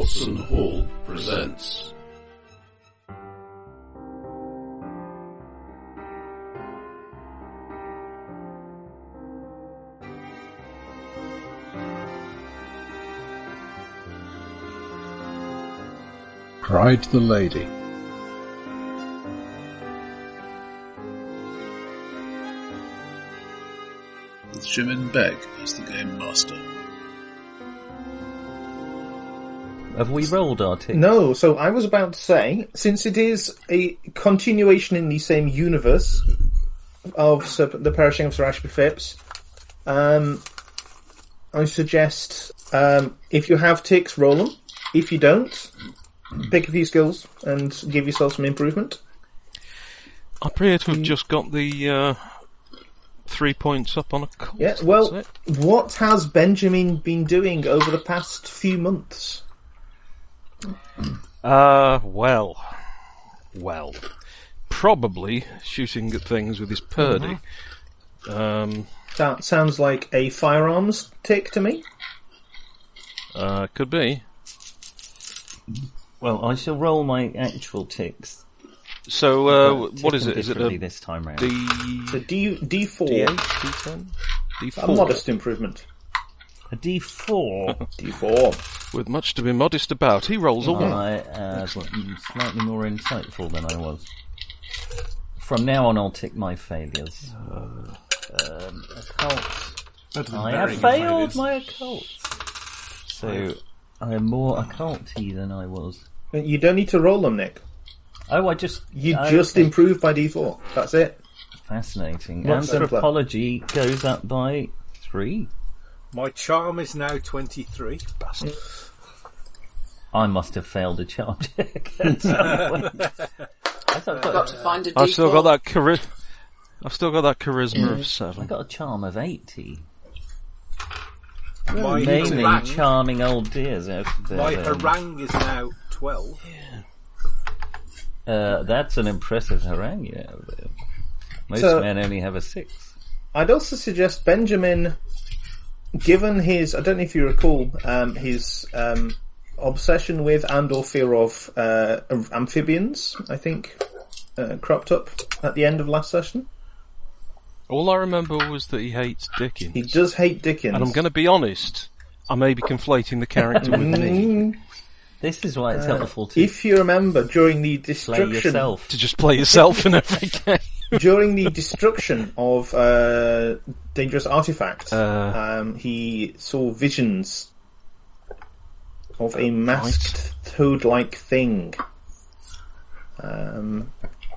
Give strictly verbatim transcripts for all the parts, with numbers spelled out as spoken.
Watson Hall presents. Cried the Lady. With Jimin Begg as the Game Master. Have we rolled our tick? No, so I was about to say, since it is a continuation in the same universe of Sir, the Perishing of Sir Ashby Phipps, um, I suggest um, if you have ticks, roll them. If you don't, pick a few skills and give yourself some improvement. I appear to have just got the uh, three points up on a cult. Yeah, well, what has Benjamin been doing over the past few months? Uh, well, well, probably shooting at things with his Purdy. Mm-hmm. Um, that sounds like a firearms tick to me. Uh, could be. Well, I shall roll my actual ticks. So, uh, what is it? Is it a this time round? D? It's a D D four, D eight, D ten, D four. A modest improvement. A D four. D four. With much to be modest about, he rolls a one. I uh, slightly more insightful than I was. From now on, I'll tick my failures. Uh, um, occult. I have failed failures. My occult. So I am more occulty than I was. You don't need to roll them, Nick. Oh, I just you I just think... improved by D four. That's it. Fascinating. Much Anthropology simpler. Goes up by three. My charm is now twenty-three. Bastard. I must have failed a charm check at some point. I've got to find a D four. I've still got that chari- I've still got that charisma mm. of seven. I got a charm of eighty. My Mainly harangue, charming old dears. Out there. My harangue is now twelve. Yeah. Uh, that's an impressive harangue you have there. Most so, men only have a six. I'd also suggest Benjamin, given his, I don't know if you recall, um, his um, obsession with and or fear of uh, amphibians, I think, uh, cropped up at the end of last session. All I remember was that he hates Dickens. He does hate Dickens. And I'm going to be honest, I may be conflating the character with me. This is why it's uh, helpful to... If you remember, during the destruction... Play yourself. To just play yourself in every game. During the destruction of uh, Dangerous Artifact, uh, um, he saw visions of a masked right. toad-like thing. Um,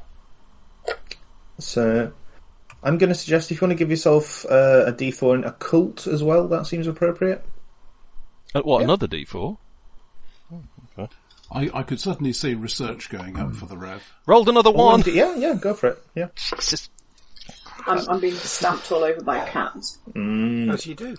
so... I'm going to suggest if you want to give yourself uh, a D four in occult as well, that seems appropriate. Uh, what, yeah. another D four? Oh, okay. I, I could certainly see research going up for the rev. Rolled another one! Oh, yeah, yeah, go for it. Yeah. Jesus. I'm, I'm being stamped all over by a cat. Mm. As you do.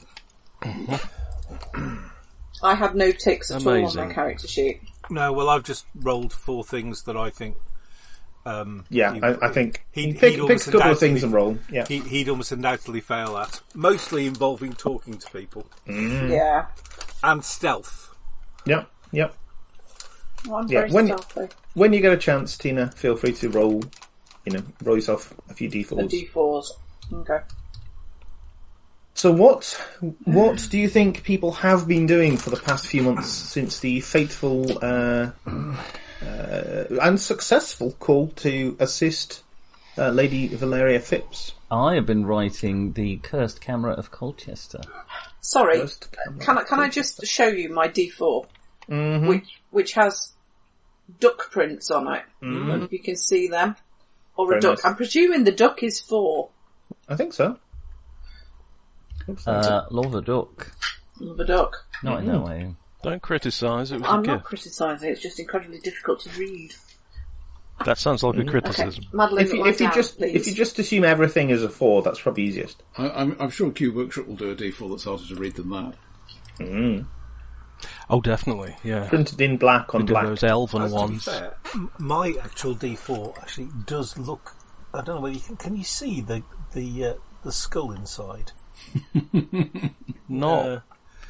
I have no ticks at Amazing. all on my character sheet. No, well, I've just rolled four things that I think... Um, yeah, he, I, I think he'd, pick, he'd pick a couple of things and roll. Yeah, he, he'd almost undoubtedly fail at. Mostly involving talking to people. Mm. Yeah. And stealth. Yep, yep. Well, I'm yeah. very When, stealthy. when you get a chance, Tina, feel free to roll, you know, roll yourself a few D fours. The D fours. Okay. So what, what do you think people have been doing for the past few months since the fateful, uh, Uh, and successful call to assist uh, Lady Valeria Phipps? I have been writing the Cursed Camera of Colchester. Sorry, can I can I just show you my D four, mm-hmm. which which has duck prints on it? Mm-hmm. And you can see them, or Very a duck. nice. I'm presuming the duck is four. I think so. Looks like Uh, love a duck. The duck. Not in that way. Don't criticise, it was I'm a not gift. criticising. It's just incredibly difficult to read. That sounds like a criticism. Okay. Madeline, If you, lie if you down, just please. if you just assume everything is a four, that's probably easiest. I, I'm, I'm sure Q Workshop will do a D four that's harder to read than that. Mm. Oh, definitely, yeah. Printed in black on We did black. those elven As to be ones. fair, m- my actual D four actually does look. I don't know whether you can. Can you see the the uh, the skull inside? No. Uh,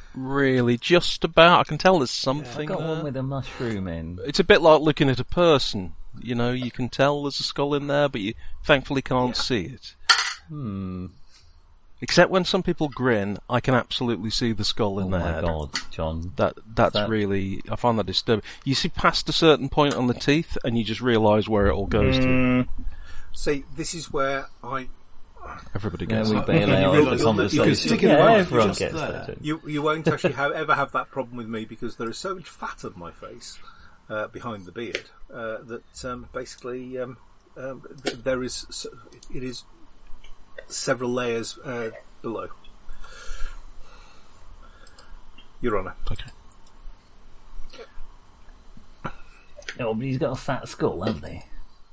really. Just about. I can tell there's something I've got there. one with a mushroom in. It's a bit like looking at a person. You know, you can tell there's a skull in there, but you thankfully can't yeah. see it. Hmm. Except when some people grin, I can absolutely see the skull in oh their my head. God, John. That that's that... really, I find that disturbing. You see past a certain point on the teeth, and you just realise where it all goes mm. to. See, this is where I. Everybody gets yeah, we it. bail out you the you conversation. You yeah, yeah, everyone just gets there. that. You you won't actually have, ever have that problem with me because there is so much fat on my face uh, behind the beard uh, that um, basically um, um, th- there is it is several layers uh, below. Your Honour. Okay. Oh, but he's got a fat skull, hasn't he?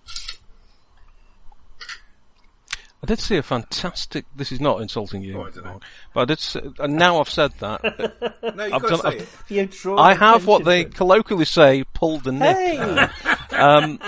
I did see a fantastic. This is not insulting you, oh, I don't know. but I did. See, and now I've said that. no, you I've can't done, say I've, it. I have what they colloquially say, pulled the nip. Hey! um,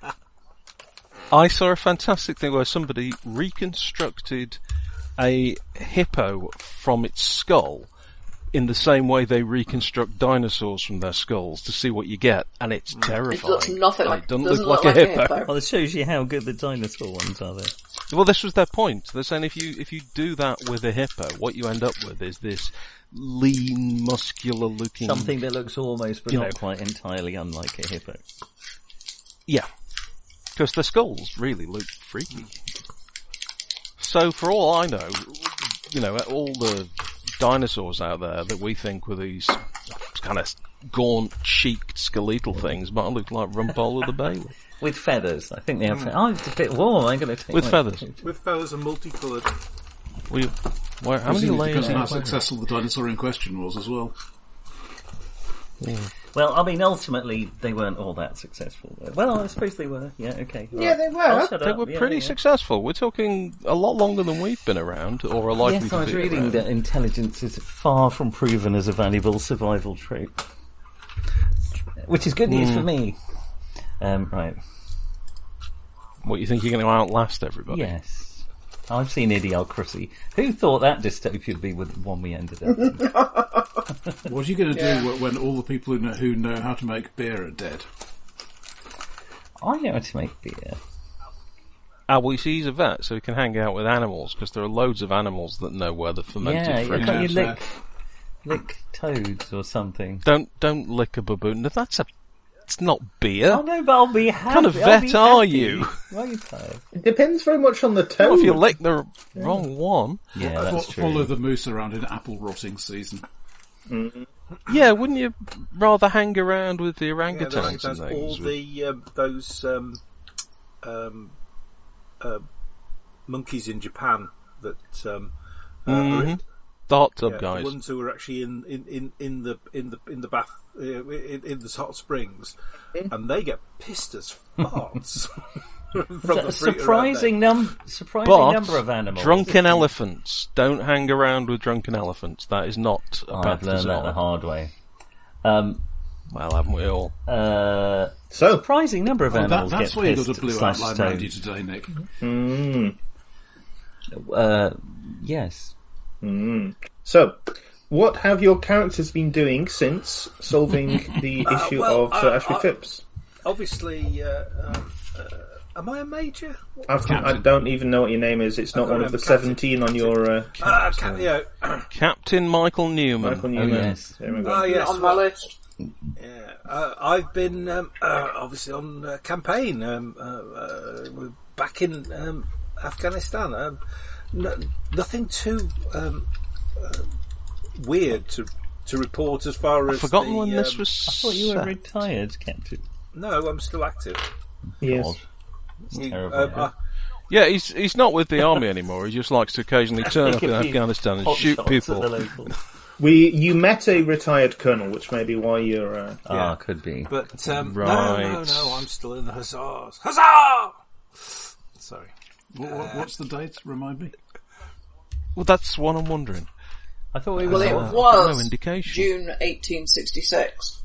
I saw a fantastic thing where somebody reconstructed a hippo from its skull in the same way they reconstruct dinosaurs from their skulls to see what you get, and it's terrifying. It looks nothing like. It doesn't, doesn't look, look like, like a hippo. a hippo. Well, it shows you how good the dinosaur ones are there. Well, this was their point. They're saying if you if you do that with a hippo, what you end up with is this lean, muscular-looking something that looks almost, but you not know, quite entirely unlike a hippo. Yeah, because the skulls really look freaky. So, for all I know, you know, all the dinosaurs out there that we think were these kind of gaunt, cheeked, skeletal things might look like Rumpole the Bailey. With feathers. I think they have feathers. Oh, it's a bit warm. I'm going to take With my... feathers. With feathers and multicoloured. We, where, how many layers? Because of how successful the dinosaur in question was as well. Yeah. Well, I mean, ultimately, they weren't all that successful. Well, I suppose they were. Yeah, okay. Yeah, right. they were. I'll shut They up. were Yeah, pretty yeah. successful. We're talking a lot longer than we've been around, or are likely Yes, to I was be reading around. that intelligence is far from proven as a valuable survival trait. Which is good news Mm. for me. Um, right. What, you think you're going to outlast everybody? Yes. I've seen Idiocracy. Who thought that dystopia would be with the one we ended up in? What are you going to Yeah. do when all the people who know, who know how to make beer are dead? I know how to make beer. Ah, well, you see, he's a vet, so he can hang out with animals, because there are loads of animals that know where the fermented Yeah, fruit can't you is. lick, lick toads or something? Don't, don't lick a baboon. No, that's a... It's not beer. Oh no, but I'll be happy. What kind of I'll vet be are happy. you? Right, so. It depends very much on the tone. Well, if you lick the wrong one... Yeah, Fo- that's true. Follow the moose around in apple rotting season. Yeah, wouldn't you rather hang around with the Yeah, orangutans that's and all things? the um, those um, um, uh, monkeys in Japan that um, uh, are Mhm. in- The hot tub yeah, guys. the ones who are actually in, in, in, in the in the in the bath uh, in, in the hot springs, and they get pissed as farts from That's the a fruit around surprising there. num surprising But number of animals. drunken elephants. Don't hang around with drunken elephants. That is not a I've path to learned that the Zara. hard way. Um, Well, haven't we all? uh, So, surprising number of Oh, that, animals that's get why you got pissed a blue slash outline stoned. around you today, Nick. mm, Uh, yes. mm. so, what have your characters been doing since solving the Uh, issue well, of Sir uh, Ashby uh, Phipps? Obviously, uh, um, uh, am I a major? I've, I don't even know what your name is. It's not I one don't of the know, Captain. seventeen on your uh, Uh, ca- yeah, Captain Michael Newman. Michael Oh, Newman. yes. There we go. oh, yes. on my list. Yeah, uh, I've been um, uh, obviously on uh, campaign. Um, uh, uh, we're back in um, Afghanistan. Um, no, nothing too um, uh, weird to to report as far I've as forgotten the, when um, this was I thought you were set. retired, Captain. No, I'm still active. Yes. God. It's You- terrible. um, uh, Yeah, he's he's not with the army anymore. He just likes to occasionally turn up in Give you Afghanistan and hot shoot shots people. at the locals. We you met a retired colonel, which may be why you're. Uh, Ah, could be. but um, no, Right. no, no, I'm still in the hussars. Huzzah! Sorry. What, what, what's the date? Remind me. Well, that's what I'm wondering. I thought we Well, were. it no was indication. June eighteen sixty-six.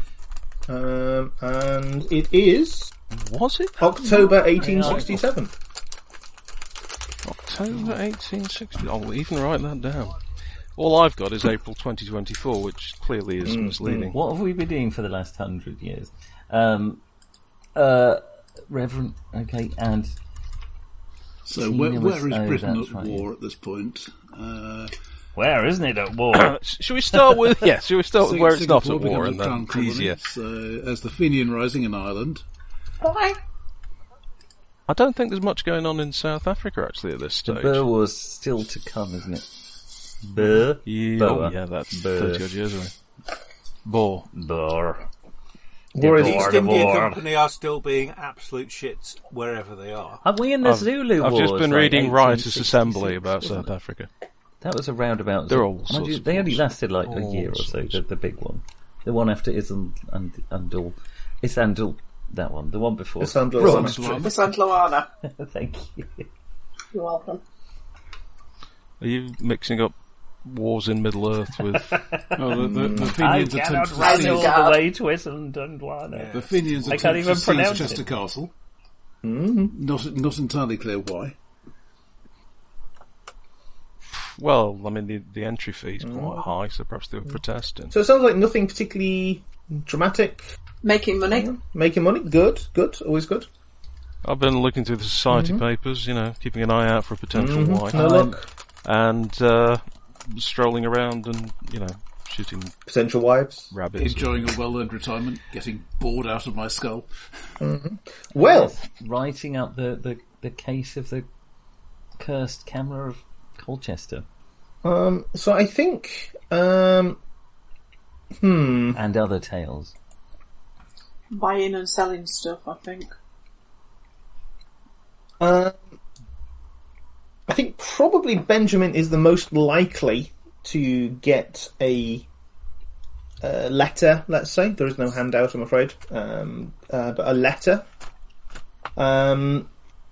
um, and it is Was it October eighteen sixty-seven. October eighteen sixty? I'll even write that down. All I've got is April twenty twenty-four, which clearly is mm, misleading. What have we been doing for the last hundred years? Um, uh, Reverend, okay, and... So where, where is oh, Britain at right, war yeah. at this point? Uh, where isn't it at war? Should we start with... yeah, should we start with where it's not at war, and then it's easier. So, as the Fenian Rising in Ireland. Why? I don't think there's much going on in South Africa, actually, at this stage. The Boer War's still to come, isn't it? Boer? Yeah, oh, yeah, that's thirty odd years away. Boer. Boer. The East India Company are still being absolute shits wherever they are. Are we in the I've, Zulu I've Wars? just been like reading Riotous Assembly about South it? Africa. That was a roundabout. They're all sorts you, of They only wars. lasted like all a year or so, sorts. the, the big one. The one after Isandl, and Andal. Isandl, that one. The one before. Isandloana. Thank you. You're welcome. Are you mixing up wars in Middle Earth with... oh, the, the, the I Fenians cannot attempt to ride seize... all the way to Isandlwana. Yeah. The Fenians I can't attempt even to seize pronounce Chester it. Castle. Mm-hmm. Not, not entirely clear why. Well, I mean, the, the entry fee is quite high, so perhaps they were protesting. So it sounds like nothing particularly dramatic. Making money. Mm, making money, good, good, always good. I've been looking through the society mm-hmm. papers, you know, keeping an eye out for a potential mm-hmm. wife. No luck. And uh, strolling around and, you know, shooting potential wives. Rabbits. Enjoying a well-earned retirement, getting bored out of my skull. Mm-hmm. Well, yes, writing up the, the, the case of the cursed camera of Colchester. Um, so I think, um, hmm, and other tales. Buying and selling stuff, I think. Um, I think probably Benjamin is the most likely to get a, a letter. Let's say there is no handout, I'm afraid, um, uh, but a letter. Um.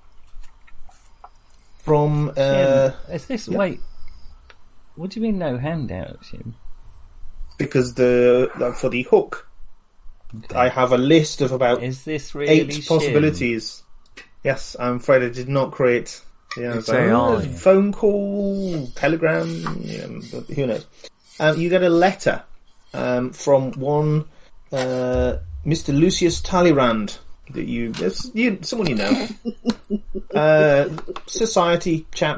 From, uh... Jim, is this, yeah. wait, what do you mean no handout, Jim? Because the, like, for the hook, okay. I have a list of about is this really eight Jim? possibilities. Yes, I'm afraid I did not create, you know, like, oh, phone call, telegram, you know, but who knows. Um, you get a letter, um, from one, uh, Mister Lucius Talleyrand, that you, it's, you, someone you know, uh, society chap.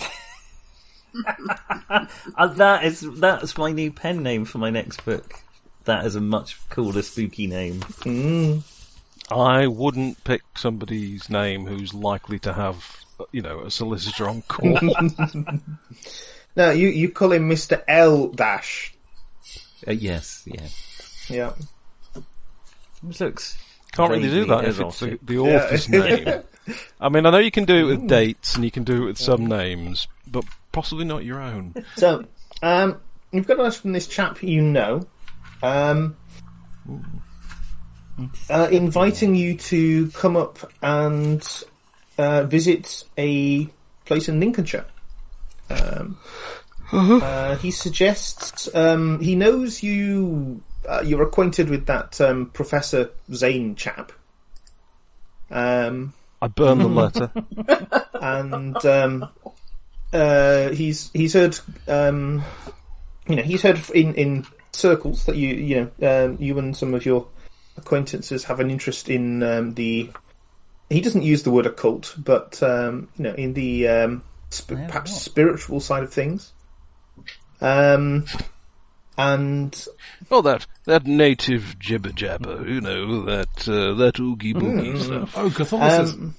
uh, that is that's my new pen name for my next book. That is a much cooler, spooky name. Mm. I wouldn't pick somebody's name who's likely to have, you know, a solicitor on call. No, you you call him Mister L Dash. Uh, yes, yeah, yeah. It looks. Can't really do that if it's the, the author's yeah. name. I mean, I know you can do it with dates and you can do it with some names, but possibly not your own. So, um, you've got a letter from this chap you know, um, uh, inviting you to come up and uh, visit a place in Lincolnshire. Um, uh-huh. uh, he suggests um, he knows you. Uh, you're acquainted with that um, Professor Zane chap. Um, I burned the letter, and um, uh, he's he's heard, um, you know, he's heard in, in circles that you you know um, you and some of your acquaintances have an interest in um, the. He doesn't use the word occult, but um, you know, in the um, sp- perhaps not. spiritual side of things. Um. And oh, that that native jibber jabber, you know, that uh, that oogie boogie mm, stuff. Oh, Catholicism.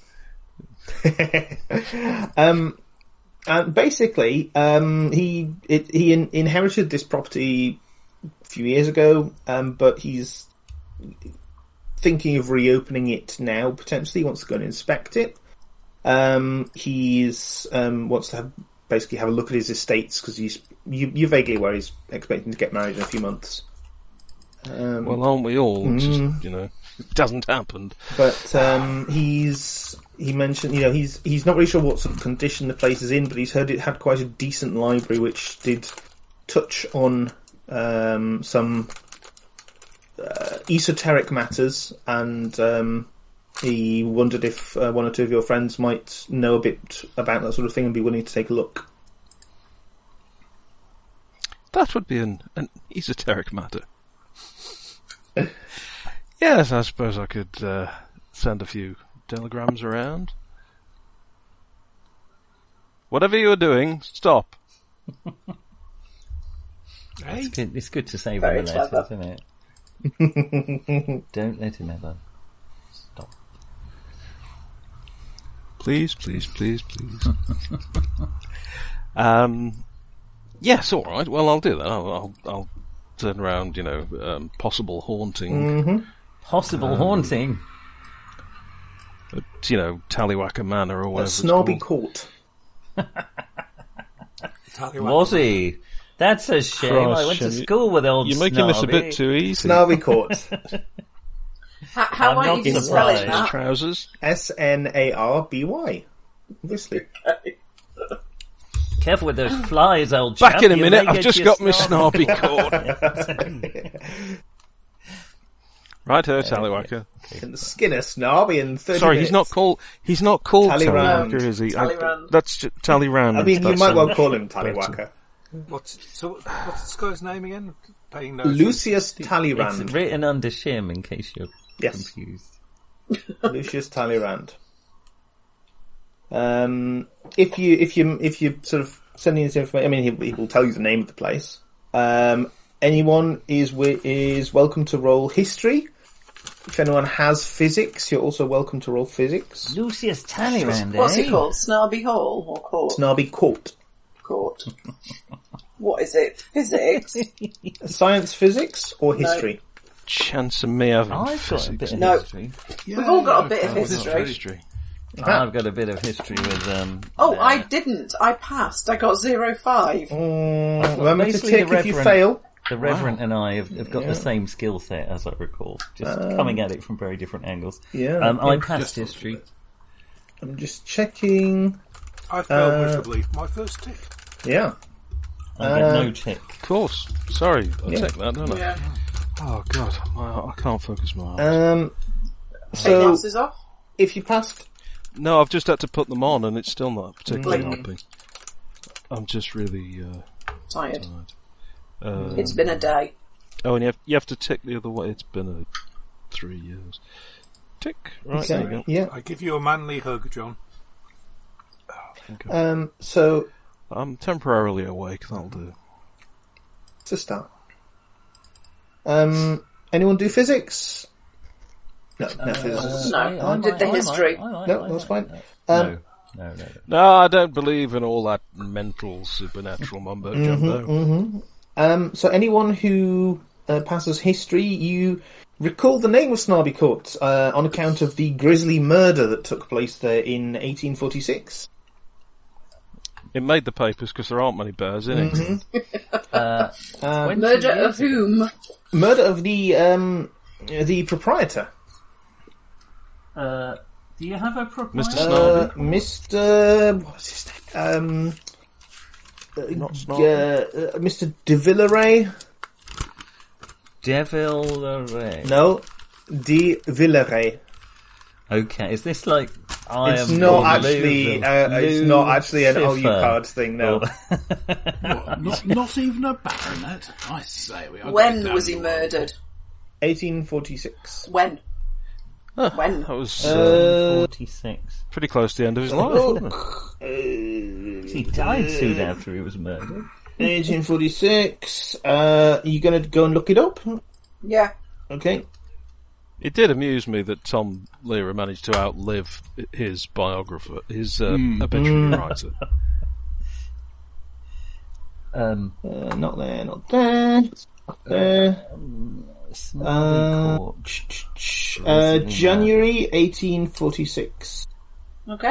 Um, um and basically, um, he it, he in, inherited this property a few years ago, um, but he's thinking of reopening it now. Potentially, he wants to go and inspect it. Um, he's um, wants to have. Basically have a look at his estates because he's you, you're vaguely aware he's expecting to get married in a few months. Um, well, aren't we all? Mm, just, you know, it doesn't happen. But um, he's he mentioned you know he's he's not really sure what sort of condition the place is in, but he's heard it had quite a decent library which did touch on um, some uh, esoteric matters, and um, he wondered if uh, one or two of your friends might know a bit about that sort of thing and be willing to take a look. that would be an, an esoteric matter. Yes, I suppose I could uh, send a few telegrams around. Whatever you're doing, stop. Hey. It's, good, it's good to save Very on the letters, clever. isn't it? Don't let him ever stop. Please, please, please, please. um, yes, all right. Well, I'll do that. I'll, I'll, I'll turn around. You know, um, possible haunting. Mm-hmm. Possible um, haunting. At, you know, Tallywhacker Manor or whatever. A Snobby Court. Was he? That's a shame. Cross, I went to you, school with old You're making Snobby. this a bit too easy. Snobby Court. How, how I'm might not you be spelling surprised. that? Trousers. S N A R B Y. Obviously. Careful with those flies, old Back chap. in a You minute. may I've get just your got my snob. snobby cord. Right here, Tallywhacker. Can skin a snobby in thirty Sorry, minutes. he's not called. He's not called Talleyrand. Tallywhacker, is he? I- Talleyrand. that's j- Talleyrand. I mean, you That's, might um, well call him Tallywhacker. What's so? What's this guy's name again? Paying no Lucius It's Talleyrand. written under shim in case you're Yes. confused. Lucius Talleyrand. Um, if you if you if you sort of sending this information, I mean, he, he will tell you the name of the place. Um, anyone is wi- is welcome to roll history. If anyone has physics, you're also welcome to roll physics. Lucius Talleyrand, What's eh? it called? Snarby Hall or Court? Snobby Court. Court. What is it? Physics? Science, physics, or history? Chance of me having I've got a bit physics. of No. history. Yeah, We've all got a I've bit of got history. History. I've got a bit of history with um. Oh, uh, I didn't. I passed. I got zero five. Mm, remember to basically tick the if you Reverend- fail. The Reverend and I have, have got the same skill set, as I recall, just coming at it from very different angles. Yeah. Um, I Yeah, passed just- history. I'm just checking. I failed Uh, miserably. My first tick. Yeah. I get Uh, no tick. Of course. Sorry, I Yeah. take that, don't I? Yeah. Oh God, my, I can't focus my eyes. Um, Take so, glasses off. if you passed... no, I've just had to put them on, and it's still not particularly Mm. helping. I'm just really uh, Tired. tired. Uh, It's been a day. oh, and you have, you have to tick the other way. It's been a three years. Tick. Right, there you Okay, go. yeah. I give you a manly hug, John. Okay. Um, so, I'm temporarily awake. That'll do. to start. Um, anyone do physics? No, no physics. No, I did the history. No, that's fine. No, Um, no, no, no. No, I don't believe in all that mental supernatural mumbo jumbo. Mm-hmm. Um, so anyone who uh, passes history, you recall the name of Snarby Court uh, on account of the grisly murder that took place there in eighteen forty-six. It made the papers because there aren't many bears in it. Mm-hmm. Uh, Uh, when- Murder of whom? murder of the um, the proprietor, uh, do you have a proposal? Mister uh, Snarby. Mister What's his name? Um, Not uh, Snarby. uh, Mister De Villeray? Devil Ray. No, De Villeray. Okay, is this like I It's am not called actually. Lu- Uh, it's not actually an O U Lucifer. cards thing. No. What, not, not even a baronet? I say we are When going down was he the world. murdered? eighteen forty-six. When? Huh, When? That was uh, Uh, forty-six. pretty close to the end of his life, wasn't it? He died soon after he was murdered. eighteen forty-six. Uh, you gonna go and look it up? Yeah. Okay. It did amuse me that Tom Lehrer managed to outlive his biographer, his uh, obituary writer. Um, Uh, not there. Not there. Not there. Snobby Uh, Court. ch- ch- ch- uh, January eighteen forty-six. Okay.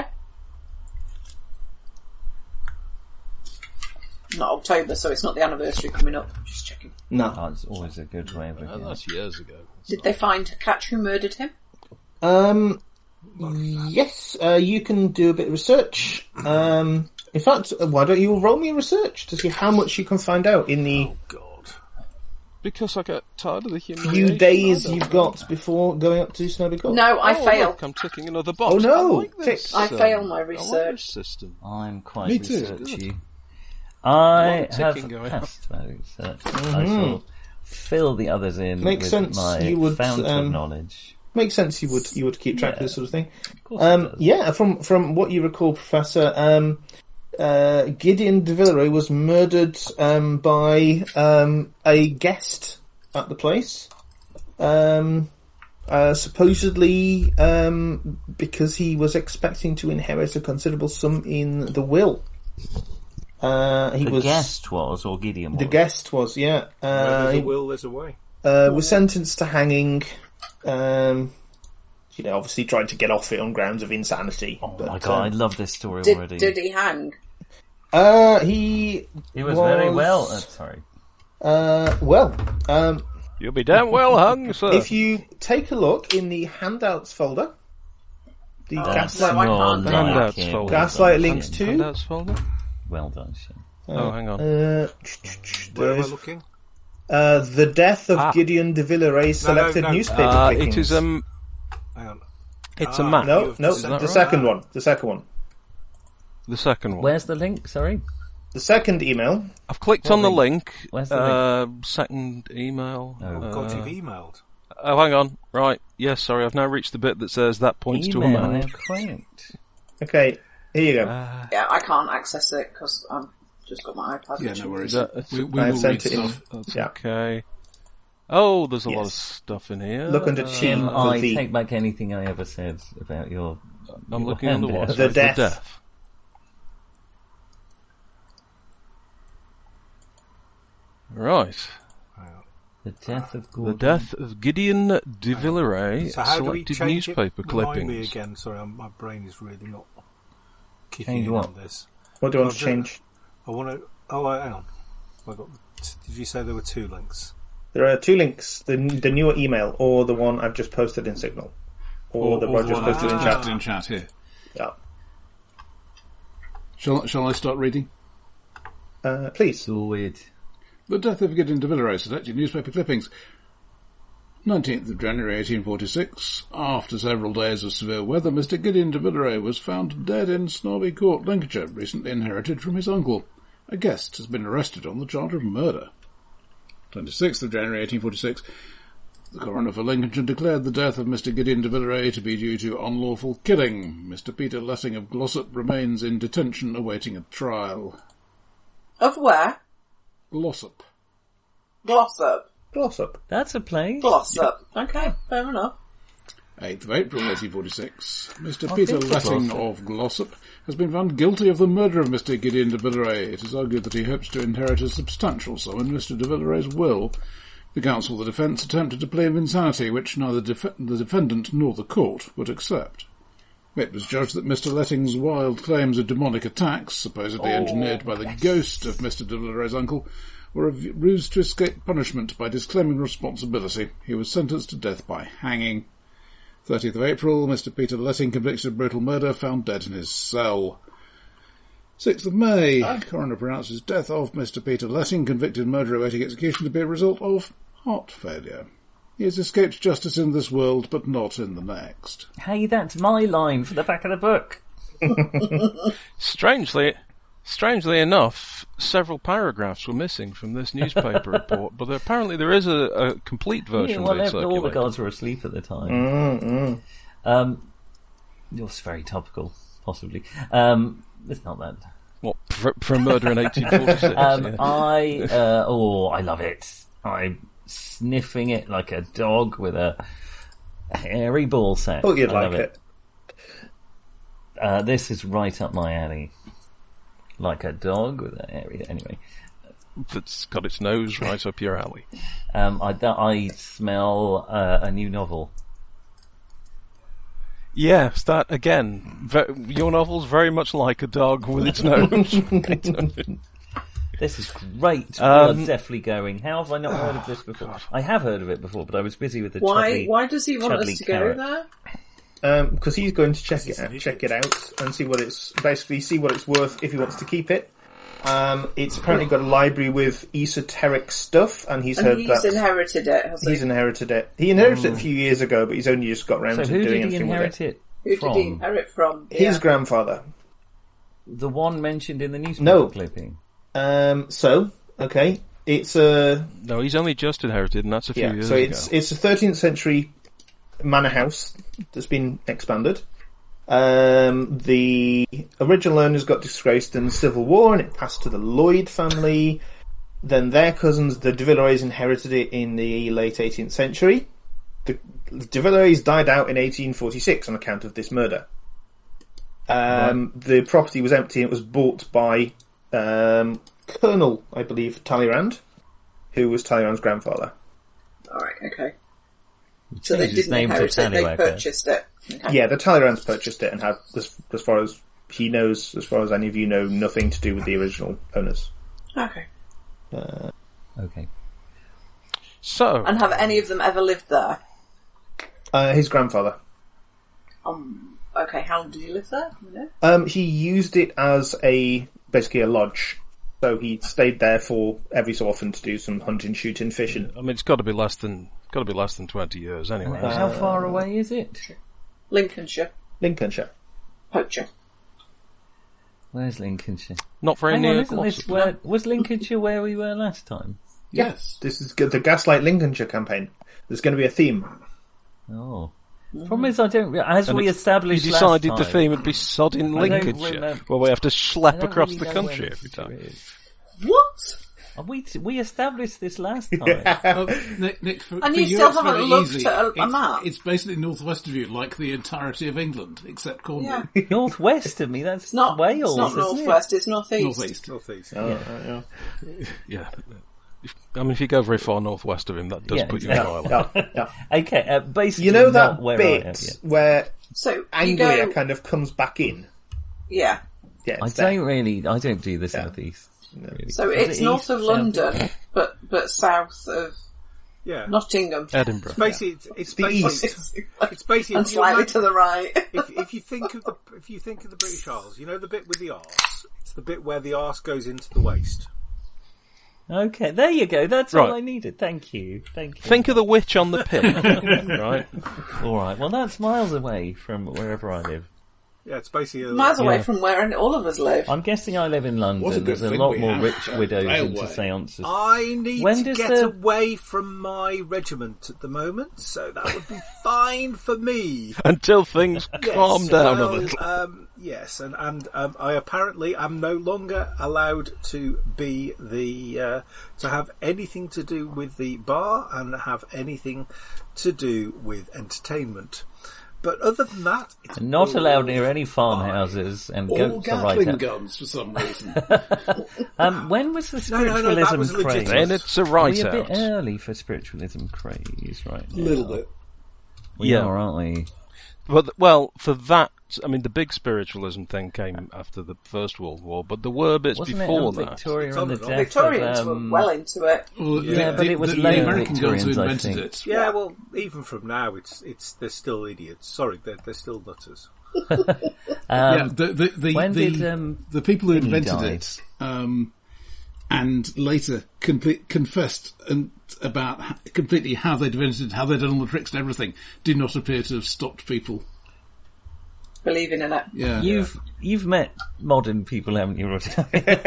Not October, so it's not the anniversary coming up. Just checking. No. Oh, it's always a good way of Oh, looking at it. that's years ago. Did they find catch who murdered him? Um. Yes. Uh, you can do a bit of research. Um. In fact, why don't you roll me a research to see how much you can find out in the Oh God. Because I get tired of the humiliation. few days I don't you've know. got before going up to Snobby Court? No, I Oh, fail. Look, I'm ticking another box. Oh, no. I like this, Tick. I um, fail my I like research. this system. I'm quite Me too. researchy. I have going passed those. Uh, mm-hmm. I shall fill the others in Makes with sense. my You would, fount um, of knowledge. Makes sense. You would you would keep track Yeah. of this sort of thing. Of course Um, it does. yeah, from from what you recall, Professor, um, uh, Gideon de Villeray was murdered um, by um, a guest at the place. Um, uh, supposedly um, because he was expecting to inherit a considerable sum in the will. Uh, he The was guest was, or Gideon was? the guest was, yeah. Where Uh, there's he a will, there's a way. uh, was sentenced to hanging. Um, you know, obviously tried to get off it on grounds of insanity. Oh but, my god, I um, love this story Did, already. did he hang? Uh, he He was, very was- well. Uh, sorry. Uh, well, um, You'll be damn well hung, sir. if you take a look in the handouts folder, the That's gaslight, no, I more can't. like Handouts it. folder. gaslight links to. Handouts folder? Well done, Shin. Oh, hang on. Uh, Where am I there's, looking? uh, the death of Ah. Gideon de Villeray's No, no, selected no. newspaper Uh, clippings. it is um, Hang on. it's Ah, a map. no, You've no, just the said- that right? second one, the second one, The second one. Where's the link? Sorry. the second email. I've clicked What on the link? link. Where's the uh, Second email. Oh, Oh, God, Uh, you've emailed. oh, hang on. Right. Yes, sorry. I've now reached the bit that says that points to a Email, man. I'm correct. Okay, here you go. Uh, Yeah, I can't access it because I've just got my iPad. Yeah, which no is- worries. that- We, we I've will sent read it in. stuff. That's Yeah. okay. Oh, there's a lot of Yes. stuff in here. Look under Uh, Tim. Tim, for I the- take back anything I ever said about your. I'm your looking under what? handout. The Sorry, death. Right. The death of The Gordon. death of Gideon de Villeray. So how do we Selected change newspaper it? Remind me clippings. again. Sorry, I'm, my brain is really not kicking Change in what? on this. What do you want I've to done- change? I want to. Oh, I- hang on. I got. Did you say there were two links? There are two links: the the newer email or the one I've just posted in Signal, or, the one I've just one posted in I've chat. posted in chat here. Yeah. Shall, shall I start reading? Uh, please. Do it. The death of Gideon de Villeray, selected newspaper clippings. nineteenth of January eighteen forty-six. After several days of severe weather, Mister Gideon de Villeray was found dead in Snobby Court, Lincolnshire, recently inherited from his uncle. A guest has been arrested on the charge of murder. twenty-sixth of January eighteen forty-six. The coroner for Lincolnshire declared the death of Mister Gideon de Villeray to be due to unlawful killing. Mister Peter Letting of Glossop remains in detention awaiting a trial. Of where? Glossop. Glossop. Glossop. That's a place. Glossop. Okay, fair enough. eighth of April eighteen forty-six. Mister I've Peter been to Letting Glossop. of Glossop has been found guilty of the murder of Mister Gideon de Villeray. It is argued that he hopes to inherit a substantial sum in Mister de Villeray's will. The counsel for the defence attempted a plea of insanity, which neither def- the defendant nor the court would accept. It was judged that Mister Letting's wild claims of demonic attacks, supposedly Oh, engineered by the yes. ghost of Mister de Villeray's uncle, were a v- ruse to escape punishment by disclaiming responsibility. He was sentenced to death by hanging. thirtieth of April, Mister Peter Letting, convicted of brutal murder, found dead in his cell. sixth of May, coroner pronounces death of Mister Peter Letting, convicted murderer awaiting execution, to be a result of heart failure. He has escaped justice in this world, but not in the next. Hey, that's my line for the back of the book. Strangely, strangely enough, several paragraphs were missing from this newspaper report, but apparently there is a, a complete version Yeah, well, being all the circulated. guards were asleep at the time. Mm-mm. Um, it was very topical, possibly. Um, it's not that. What, for, for a murder in eighteen forty-six? Um, yeah. I, uh, oh, I love it. I'm sniffing it like a dog with a hairy ball sack. Thought you'd I like love it. Uh, this is right up my alley. Like a dog with a hairy... Anyway. That's got its nose right up your alley. Um, I, I smell uh, a new novel. Yes, that, again, ve- your novel's very much like a dog with its nose. This is great. Um, Blood's definitely going. How have I not heard of this before? I have heard of it before, but I was busy with the Why? chuddy- Why does he want Chudley us to go carrot. there? Um, because he's going to check it He's an out, check idiot. it out, and see what it's basically see what it's worth if he wants to keep it. Um, it's apparently got a library with esoteric stuff, and he's And heard he's that inherited it, has he? he's inherited it. He inherited it a few years ago, but he's only just got round So to who doing did he anything inherit with it. it Who from? did he inherit from? His Yeah. grandfather. The one mentioned in the newspaper No. clipping. Um, so, okay, it's a... No, he's only just inherited, and that's a few Yeah, years so it's, ago. it's a thirteenth century manor house that's been expanded. Um, the original owners got disgraced in the Civil War, and it passed to the Lloyd family. Then their cousins, the de Villeroys, inherited it in the late eighteenth century. The, the de Villeroys died out in eighteen forty-six on account of this murder. Um, right. The property was empty and it was bought by um, Colonel, I believe, Talleyrand, who was Talleyrand's grandfather. Alright, okay. So they didn't inherit it, they purchased it. Okay. Yeah, the Talleyrand's purchased it and had, as, as far as he knows, as far as any of you know, nothing to do with the original owners. Okay. Uh, okay. So... And have any of them ever lived there? Uh, his grandfather. Um, okay, how long did he live there? You know? Um, he used it as a, basically a lodge. So he stayed there for every so often to do some hunting, shooting, fishing. I mean, it's got to be less than, got to be less than twenty years anyway. Uh, how far away is it? Lincolnshire. Lincolnshire. Poacher. Where's Lincolnshire? Not very Hang near on, isn't this where, was Lincolnshire where we were last time? Yes. This is the Gaslight Lincolnshire campaign. There's going to be a theme. Oh. Problem is, I don't. As and we established, you decided last the time, theme would be sod in Lincolnshire, where we have to schlep across really the country every time. What? We we established this last time. Yeah. Oh, Nick, Nick, for, and for you you still it's haven't very looked easy. at a, a it's, map. It's basically northwest of you, like the entirety of England, except Cornwall. Yeah. Northwest of me, that's It's not Wales. It's not isn't northwest, it? it's northeast. Northeast. Northeast. Oh, Yeah. yeah. Yeah. yeah. I mean, if you go very far northwest of him, that does Yeah, put you exactly. in Ireland. Yeah, yeah. Okay, uh, basically, You know not that where bit I am, yeah. where So you Anglia go, kind of comes back in? yeah. Yeah, I it's there. don't really. I don't do the Yeah. southeast. Really. So Is it's it north east, of south? London, but but south of Yeah. Nottingham. Edinburgh. It's basically, it's, it's The basically, east. it's basically, and slightly if to the right. if, if you think of the, if you think of the British Isles, you know the bit with the arse? It's the bit where the arse goes into the waist. Okay, there you go. That's Right. all I needed. Thank you. Thank you. Think of the witch on the pin, right? All right. Well, that's miles away from wherever I live. Yeah, it's basically a, Miles away Yeah. from where all of us live. I'm guessing I live in What a London. good There's a thing lot we more have, rich uh, widows railway. into seances. I need When to does get the- away from my regiment at the moment, so that would be fine for me. Until things Yes, calm down well, a little. Um, yes, and and um, I apparently am no longer allowed to be the uh, to have anything to do with the bar and have anything to do with entertainment. But other than that, it's Not all allowed near any farmhouses, and All goats are right Gatling out. guns for some reason. Um, when was the No, no, no, spiritualism that was craze? legitimate. Then it's a Are we right a bit out. early for spiritualism craze right A now? little bit. We Yeah. are, aren't we? Well, well, for that, I mean, the big spiritualism thing came after the First World War, but there were bits Wasn't before it um, that. Victoria It's and the on the- death Victorians of, um, were well into it. Well, Yeah, the, but the, it was the, later the American guns who Victorians, I invented think. it. Yeah, well, even from now, it's it's they're still idiots. Sorry, they're they're still nutters. um, yeah, the the the, when the, did, um, the people who Pliny invented died? it, um, and later complete, confessed and about h- completely how they'd invented it, how they'd done all the tricks and everything, did not appear to have stopped people. Believing in it. Yeah, You've you've met modern people, haven't you, Roddy?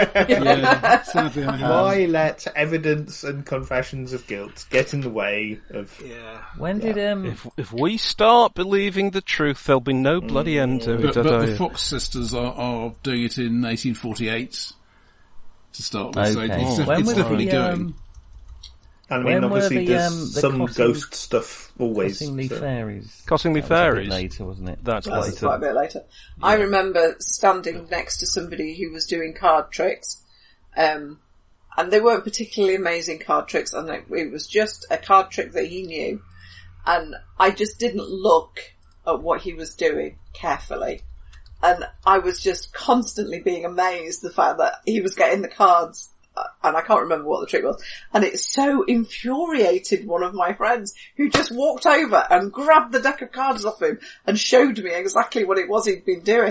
yeah. Sadly, I have. Why let evidence and confessions of guilt get in the way of... Yeah. When did um? If if we start believing the truth, there'll be no bloody end to it. But, I but tell the you. Fox sisters are, are doing it in eighteen forty-eight to start with. So Okay. it's, def- When it's was definitely the, going. um, I mean, When were obviously the, there's um, the some Cotting- ghost stuff always. Cottingley so- Fairies. Cottingley That was a bit Fairies. later, wasn't it? That's That's later. quite a bit later. I remember standing next to somebody who was doing card tricks, um, and they weren't particularly amazing card tricks, and it, it was just a card trick that he knew, and I just didn't look at what he was doing carefully, and I was just constantly being amazed the fact that he was getting the cards, and I can't remember what the trick was, and it so infuriated one of my friends who just walked over and grabbed the deck of cards off him and showed me exactly what it was he'd been doing.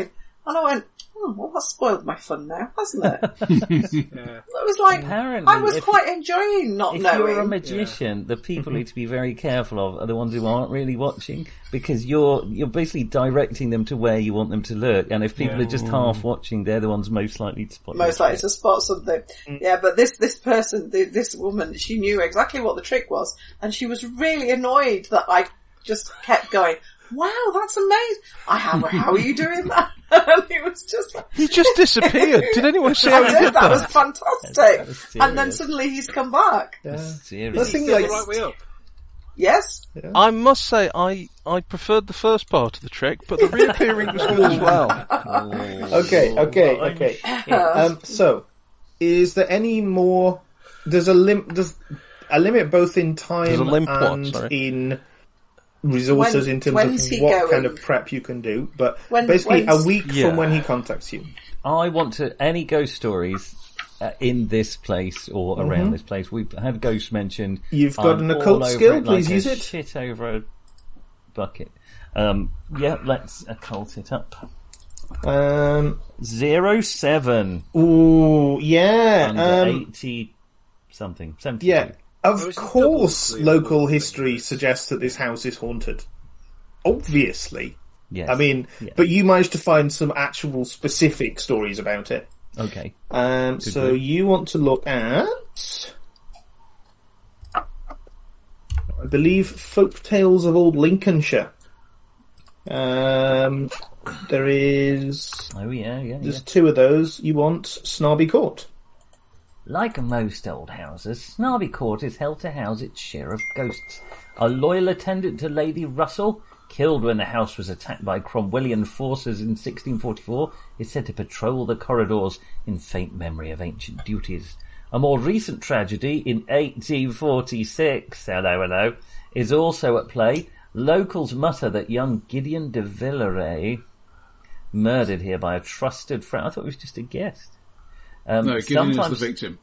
And I went, oh, well, that's spoiled my fun now, hasn't it? Yeah. It was like, Apparently, I was if- quite enjoying not If knowing. you're a magician, the people you need to be very careful of are the ones who aren't really watching, because you're you're basically directing them to where you want them to look. And if people Yeah. are just half watching, they're the ones most likely to spot. Most your likely trick. to spot something. Yeah, but this, this person, th- this woman, she knew exactly what the trick was, and she was really annoyed that I just kept going, wow, that's amazing. I have, how are you doing that? And it was just like, He just disappeared. Did anyone see how I he did, did that was that? fantastic. That was And then serious. suddenly he's come back. Serious. The thing Still like, the right way up. Yes? I must say, I, I preferred the first part of the trick, but the reappearing was good as well. okay, okay, okay. Um, so, is there any more? There's a lim. There's a limit both in There's a time limp what, and sorry? in resources When- in terms when's of he what going? kind of prep you can do. But When- basically, a when's- week Yeah. from when he contacts you. I want to any ghost stories uh, in this place or around this place. We've had ghosts mentioned. You've got I'm an all occult over skill, it please like use a it. Shit over a bucket. Um, yeah, let's occult it up. Um. Zero seven Ooh, yeah. under Um. eighty something. Seventy. Yeah. Of Or is it course, double, local double history thing? suggests that this house is haunted. Obviously. Yes. I mean, Yeah. but you managed to find some actual specific stories about it. Okay. Um, so good. you want to look at, I believe, Folk Tales of Old Lincolnshire. Um, there is, Oh yeah, yeah. there's yeah. two of those. You want Snarby Court. Like most old houses, Snarby Court is held to house its share of ghosts. A loyal attendant to Lady Russell, killed when the house was attacked by Cromwellian forces in sixteen forty-four, is said to patrol the corridors in faint memory of ancient duties. A more recent tragedy in eighteen forty-six, hello, hello, is also at play. Locals mutter that young Gideon de Villeray, murdered here by a trusted friend. I thought it was just a guest. Um, No, Gideon is the sometimes- victim.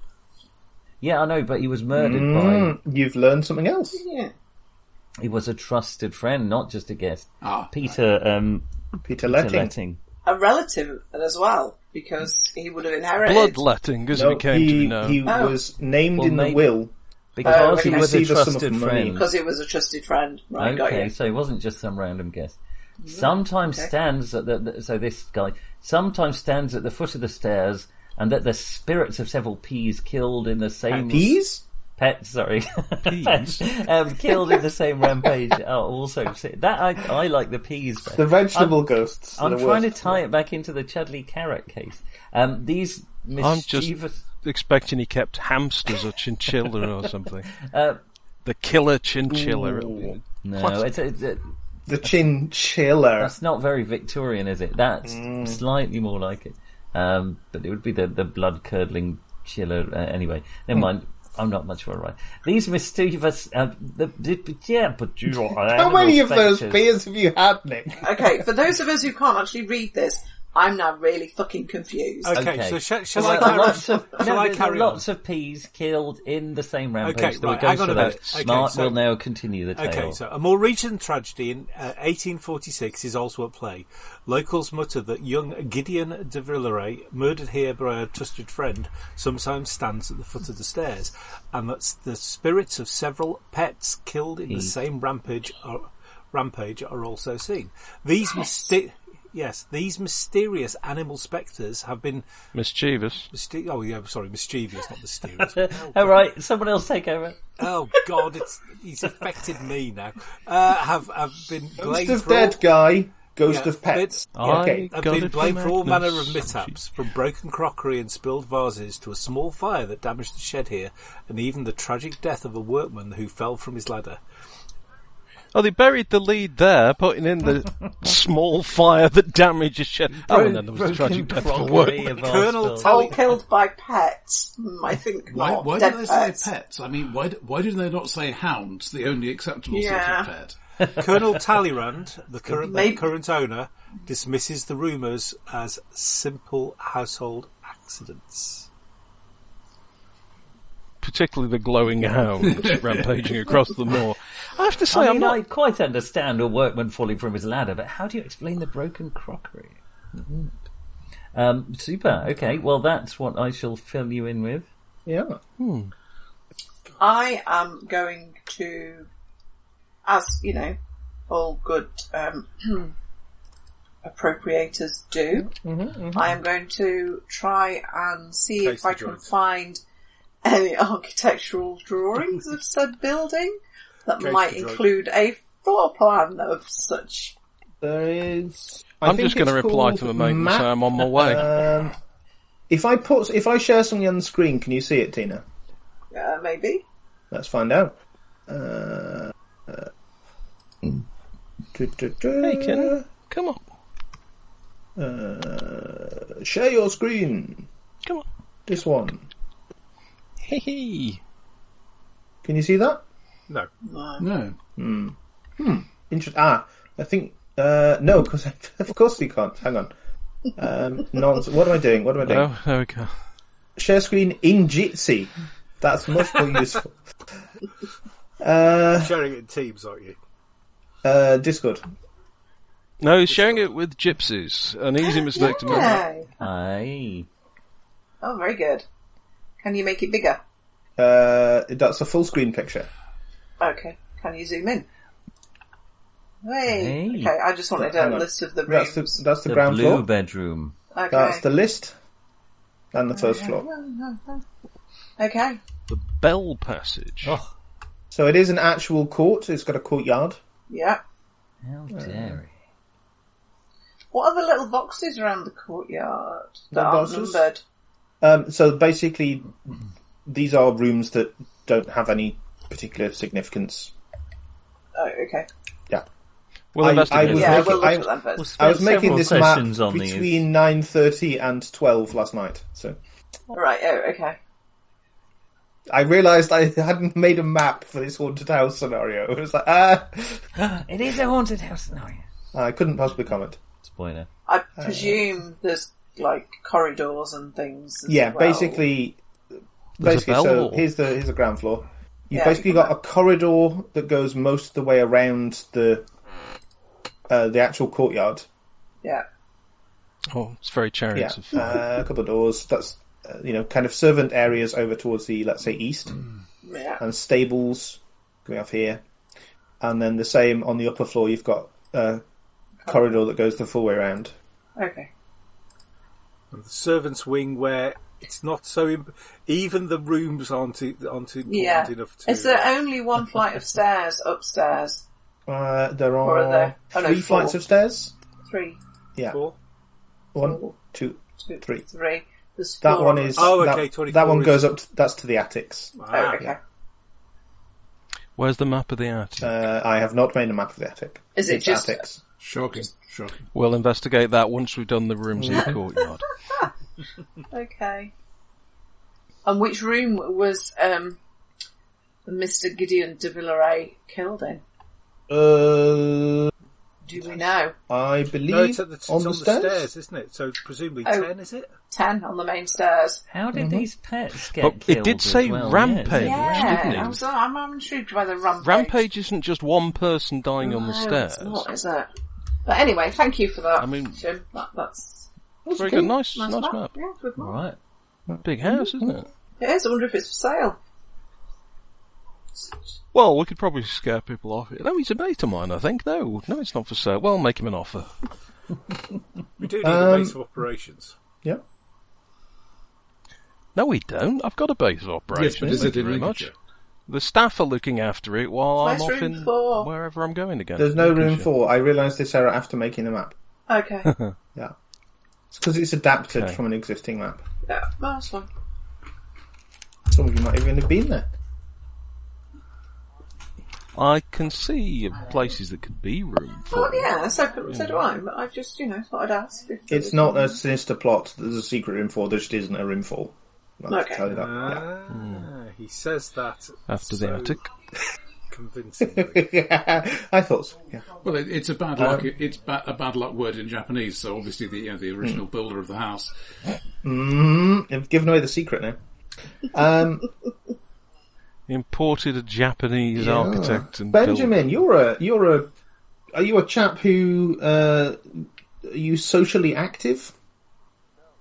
Yeah, I know, but he was murdered Mm, you've learned something else. Yeah. by... He was a trusted friend, not just a guest. Ah. Peter, um, Peter Peter Letting. Letting. A relative as well, because he would have inherited. Bloodletting, as No, it came to be he, known. he Oh. was named Well, in the maybe- will. Because Oh, he okay. was a Receive a sum of trusted money. friend. Because he was a trusted friend. Right, got Okay, you. so he wasn't just some random guest. Sometimes okay. stands at the, the... So this guy sometimes stands at the foot of the stairs, and that the spirits of several peas killed in the same... Peas? Pets, sorry. Peas? Pets, um, killed in the same rampage are also... That I, I like the peas better. The vegetable ghosts. I'm are the trying worst. to tie it back into the Chudley Carrot case. Um, these I'm just mischievous... expecting he kept hamsters or chinchilla or something. Uh, The killer chinchilla. Ooh. no, it's, it's, it, The chinchilla. that's not very Victorian, is it? That's Mm. slightly more like it. Um, but it would be the, the blood-curdling chiller. Uh, anyway, never mind. I'm not much of a writer. These mischievous... Uh, the, the, yeah, but you How many of those beers have you had, Nick? Okay, for those of us who can't actually read this, I'm now really fucking confused. Okay, Okay. so sh- shall Well, I there are carry lots on? of, Shall no, I there's carry lots on? of peas killed in the same rampage. Okay, that we right, go hang on for a that. minute. Okay, Mark so- will now continue the tale. Okay, so a more recent tragedy in uh, eighteen forty-six is also at play. Locals mutter that young Gideon de Villeray, murdered here by a trusted friend, sometimes stands at the foot of the stairs, and that the spirits of several pets killed in the Peas. same rampage are, rampage are also seen. These mysti- yes, these mysterious animal spectres have been Mischievous. mysti- oh yeah, sorry, mischievous, not mysterious. All right, someone else take over. Oh God, it's he's affected me now. Uh, have have been Ghost blamed of for all- dead guy, ghost Yeah, of pets. I Okay. have got been it blamed from for all manner Agnes. of mishaps, from broken crockery and spilled vases to a small fire that damaged the shed here, and even the tragic death of a workman who fell from his ladder. Oh, they buried the lead there, putting in the small fire that damaged his shed. Oh, and then there was the tragic death of a crockery workman. of Colonel Arsenal. Tully- All killed by pets. Hmm, I think Why, not. why Dead did they pets. say pets? I mean, why, d- why did they not say hounds, the only acceptable Yeah. sort of pet? Colonel Talleyrand, the current, the Maybe- current owner, dismisses the rumours as simple household accidents. Particularly the glowing hound rampaging across the moor. I have to say, I I'm mean, not... I quite understand a workman falling from his ladder, but how do you explain the broken crockery? Um, super. Okay. Well, that's what I shall fill you in with. Yeah. Hmm. I am going to, as you know, all good um, appropriators do. Mm-hmm, mm-hmm. I am going to try and see Taste if the I can joint. find any architectural drawings of said building that Taste might the joint. include a floor plan of such. There is. I I'm think just going to it's reply called to my mate and map. say I'm on my way. Um, if I put, if I share something on the screen, can you see it, Tina? Uh, maybe. Let's find out. Uh, uh, du- du- du- Hey, Ken, come on. Uh, share your screen. Come on. This one. Hey, hey. Can you see that? No. No. No. Inter- ah, I think uh, no, because of course you can't. Hang on. Um, nonsense. What am I doing? What am I doing? Oh, there we go. Share screen in Jitsi. That's much more useful. Uh, Sharing it in teams, aren't you? uh, Discord. No, he's sharing it with gypsies. An easy mistake to make. Yay. Aye. Oh, very good. Can you make it bigger? Uh, that's a full screen picture. Okay. Can you zoom in? Hey. Hey. Okay, I just wanted Hang a on. list of the That's rooms. the that's the, The ground blue floor. bedroom. Okay. That's the list. And the first floor. Okay. The Bell Passage. Oh, So it is an actual court. It's got a courtyard. Yeah. how dare he? What are the little boxes around the courtyard that The aren't boxes? numbered? Um, so basically, these are rooms that don't have any particular significance. Oh, okay. Yeah. We'll I- investigate I was that. Yeah, making- we'll look I- at them first. We'll I was spend making several this map sessions on these. between nine thirty and twelve last night. So Right, oh, okay. I realised I hadn't made a map for this haunted house scenario. It was like, ah, It is a haunted house scenario. I couldn't possibly comment. Spoiler. I presume there's, like, corridors and things as Yeah, well. basically, There's a basically. bell So wall. here's the here's the ground floor. You've Yeah, basically you can got a corridor that goes most of the way around the uh, the actual courtyard. Yeah. Oh, it's very Yeah, chariots of uh, fire. a couple of doors. That's uh, you know kind of servant areas over towards the let's say east, Yeah. and stables going off here, and then the same on the upper floor. You've got a corridor that goes the full way around. Okay. And the servants' wing where it's not so... Imp- even the rooms aren't, aren't important Yeah. enough to... Is there only one flight of stairs upstairs? Uh, there Or are, are there- oh, no, three four. flights of stairs. Three, Yeah, Four? one, two, two, three. three. There's That four one of is. us. Oh, that, okay, twenty-four that one is- goes up. To, that's to the attics. Oh, Ah, okay. Where's the map of the attic? Uh, I have not made a map of the attic. Is it It's just- attics? Shocking. Shocking. We'll investigate that once we've done the rooms in the courtyard. Okay. And which room was um, Mister Gideon de Villeray killed in? Uh, Do we know? I believe No, it's, at the, it's on, on, the, the stairs. stairs, isn't it? So presumably Oh. ten, is it? Ten on the main stairs. How did these pets get But it killed? did as say well? rampage. Yeah. didn't Yeah, it? I was, I'm, I'm intrigued by the rampage. Rampage isn't just one person dying on the No, stairs. It's not, is it? But anyway, thank you for that. I mean- Jim. That, that's Very good, nice, nice, nice map. Yeah, good map. All right. Big house, isn't it? It is. I wonder if it's for sale. Well, we could probably scare people off. No, he's a mate of mine, I think. No, no, it's not for sale. Well, make him an offer. We do need Um, a base of operations. Yeah. No, we don't. I've got a base of operations. Yes, but is Thank it you in very much. Lincolnshire? The staff are looking after it while Where's I'm off room in for? wherever I'm going again. There's no room Lincolnshire. for. I realised this error after making the map. Okay. Yeah, it's because it's adapted Okay. from an existing map. Yeah, well, that's fine. Some of you might even have been there. I can see places that could be room for. Well, yeah, so, so do I, but I've just, you know, thought I'd ask. If there It's was- not a sinister plot. There's a secret room for. There just isn't a room for. I can Okay. tell you that. Ah, he says that After so the attic. convincingly. Yeah. I thought so. Yeah. Well, it, it's a bad Um, luck. It's ba- a bad luck word in Japanese. So obviously, the you know, the original builder of the house. Mm, I've given away the secret now. Um, Imported a Japanese yeah. architect and Benjamin, you're a you're a are you a chap who uh, are you socially active?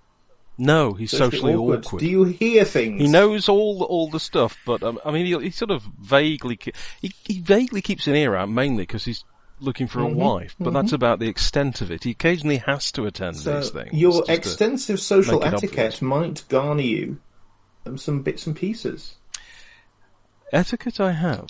No, he's socially awkward. awkward. Do you hear things? He knows all all the stuff, but um, I mean, he, he sort of vaguely he he vaguely keeps an ear out, mainly because he's looking for mm-hmm, a wife. But mm-hmm. that's about the extent of it. He occasionally has to attend so these things. Your extensive social etiquette obvious. might garner you um, some bits and pieces. Etiquette, I have.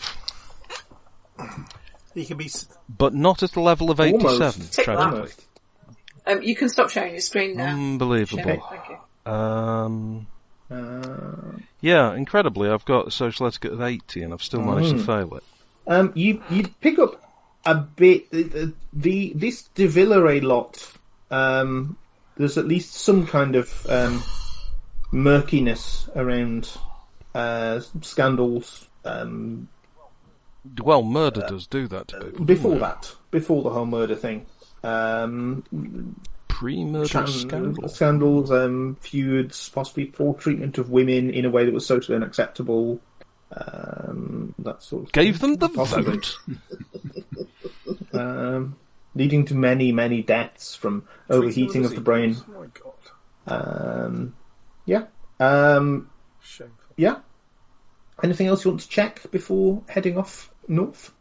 You can be, but not at the level of eighty-seven. Tragically. Um, you can stop sharing your screen now. Unbelievable. Okay, thank you. Um, uh, yeah, incredibly, I've got social etiquette of eighty, and I've still managed mm. to fail it. Um, you you pick up a bit the, the this De Villeray lot. Um, there's at least some kind of um, murkiness around uh, scandals. Um, well, murder uh, does do that to people. Before that, before the whole murder thing. Um, Pre-murder chan- scandals, scandals, um, feuds, possibly poor treatment of women in a way that was socially unacceptable. Um, that sort of gave thing. them the possibly. vote, um, leading to many, many deaths from overheating of the brain. Oh my God! Um, yeah, um, shameful. Yeah. Anything else you want to check before heading off north?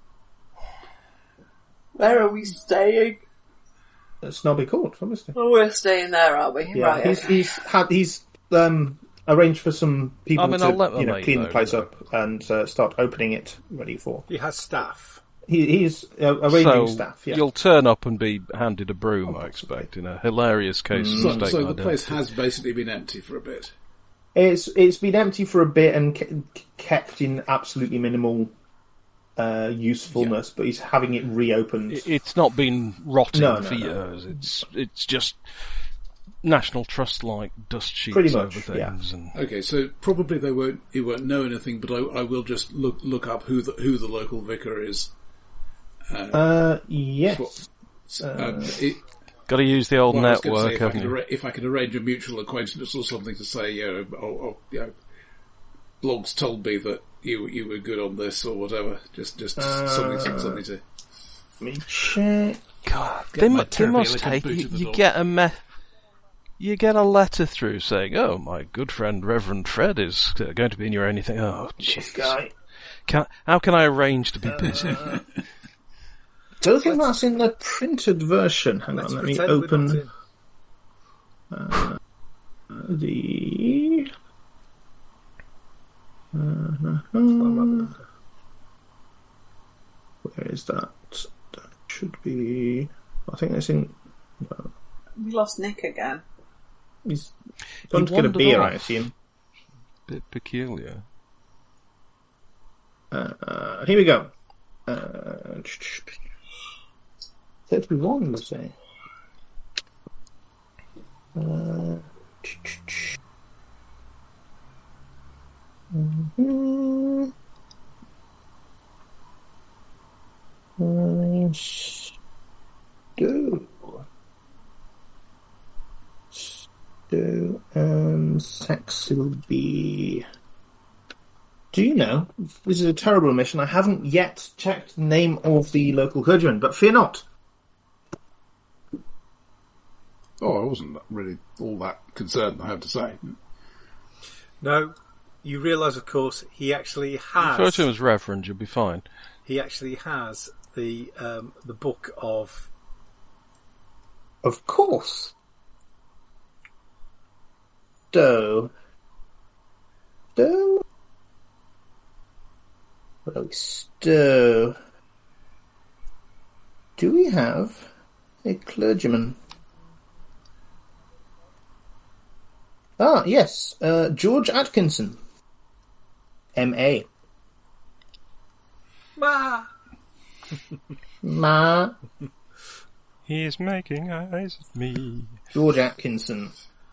Where are we staying? Snobby Court, obviously. Oh, we're staying there, are we? Yeah, right. He's, Okay. he's had he's um, arranged for some people I mean, to I'll let you know mate clean know, the place you know. up and uh, start opening it ready for. He has staff. He, he's uh, arranging so staff. Yeah. You'll turn up and be handed a broom, I expect, in a hilarious case Mm. of So, state so the identity. place has basically been empty for a bit. It's it's been empty for a bit and ke- kept in absolutely minimal uh, usefulness, yeah. but he's having it reopened. It's not been rotting no, no, for no. years. It's it's just National Trust like dust sheets Pretty much, over things. Yeah. And okay, so probably they won't he won't know anything, but I, I will just look look up who the who the local vicar is. Uh, uh yes. For, um, it, Got to use the old well, network, say, if, haven't I you? arra- if I could arrange a mutual acquaintance or something to say, you know, oh, oh, you know, blogs told me that you you were good on this or whatever. Just just uh, something something to. Let me check. God, they, mu- they must take you. You get a me- you get a letter through saying, "Oh, my good friend Reverend Fred is uh, going to be in your anything." Oh, jeez. Guy. Can, how can I arrange to be busy? Uh, don't think that's in the printed version. Hang on, let me open uh, the. Uh, uh, where is that? That should be. I think that's in. Uh, we lost Nick again. He's going to get a beer, off. I assume. Bit peculiar. Uh, uh, here we go. Uh, thirty-one, let's say. Uh, mm-hmm. uh, Stu. Stu and Saxilby. Do you know, this is a terrible omission, I haven't yet checked the name of the local clergyman, but fear not. Oh, I wasn't really all that concerned, I have to say. No, you realise, of course, he actually has... Refer to him as Reverend, you'll be fine. He actually has the um, the book of... Of course. Doe. Doe? Well, Stowe. Do we have a clergyman? Ah, yes, uh, George Atkinson, M A Ma! Ma. He's making eyes at me. George Atkinson.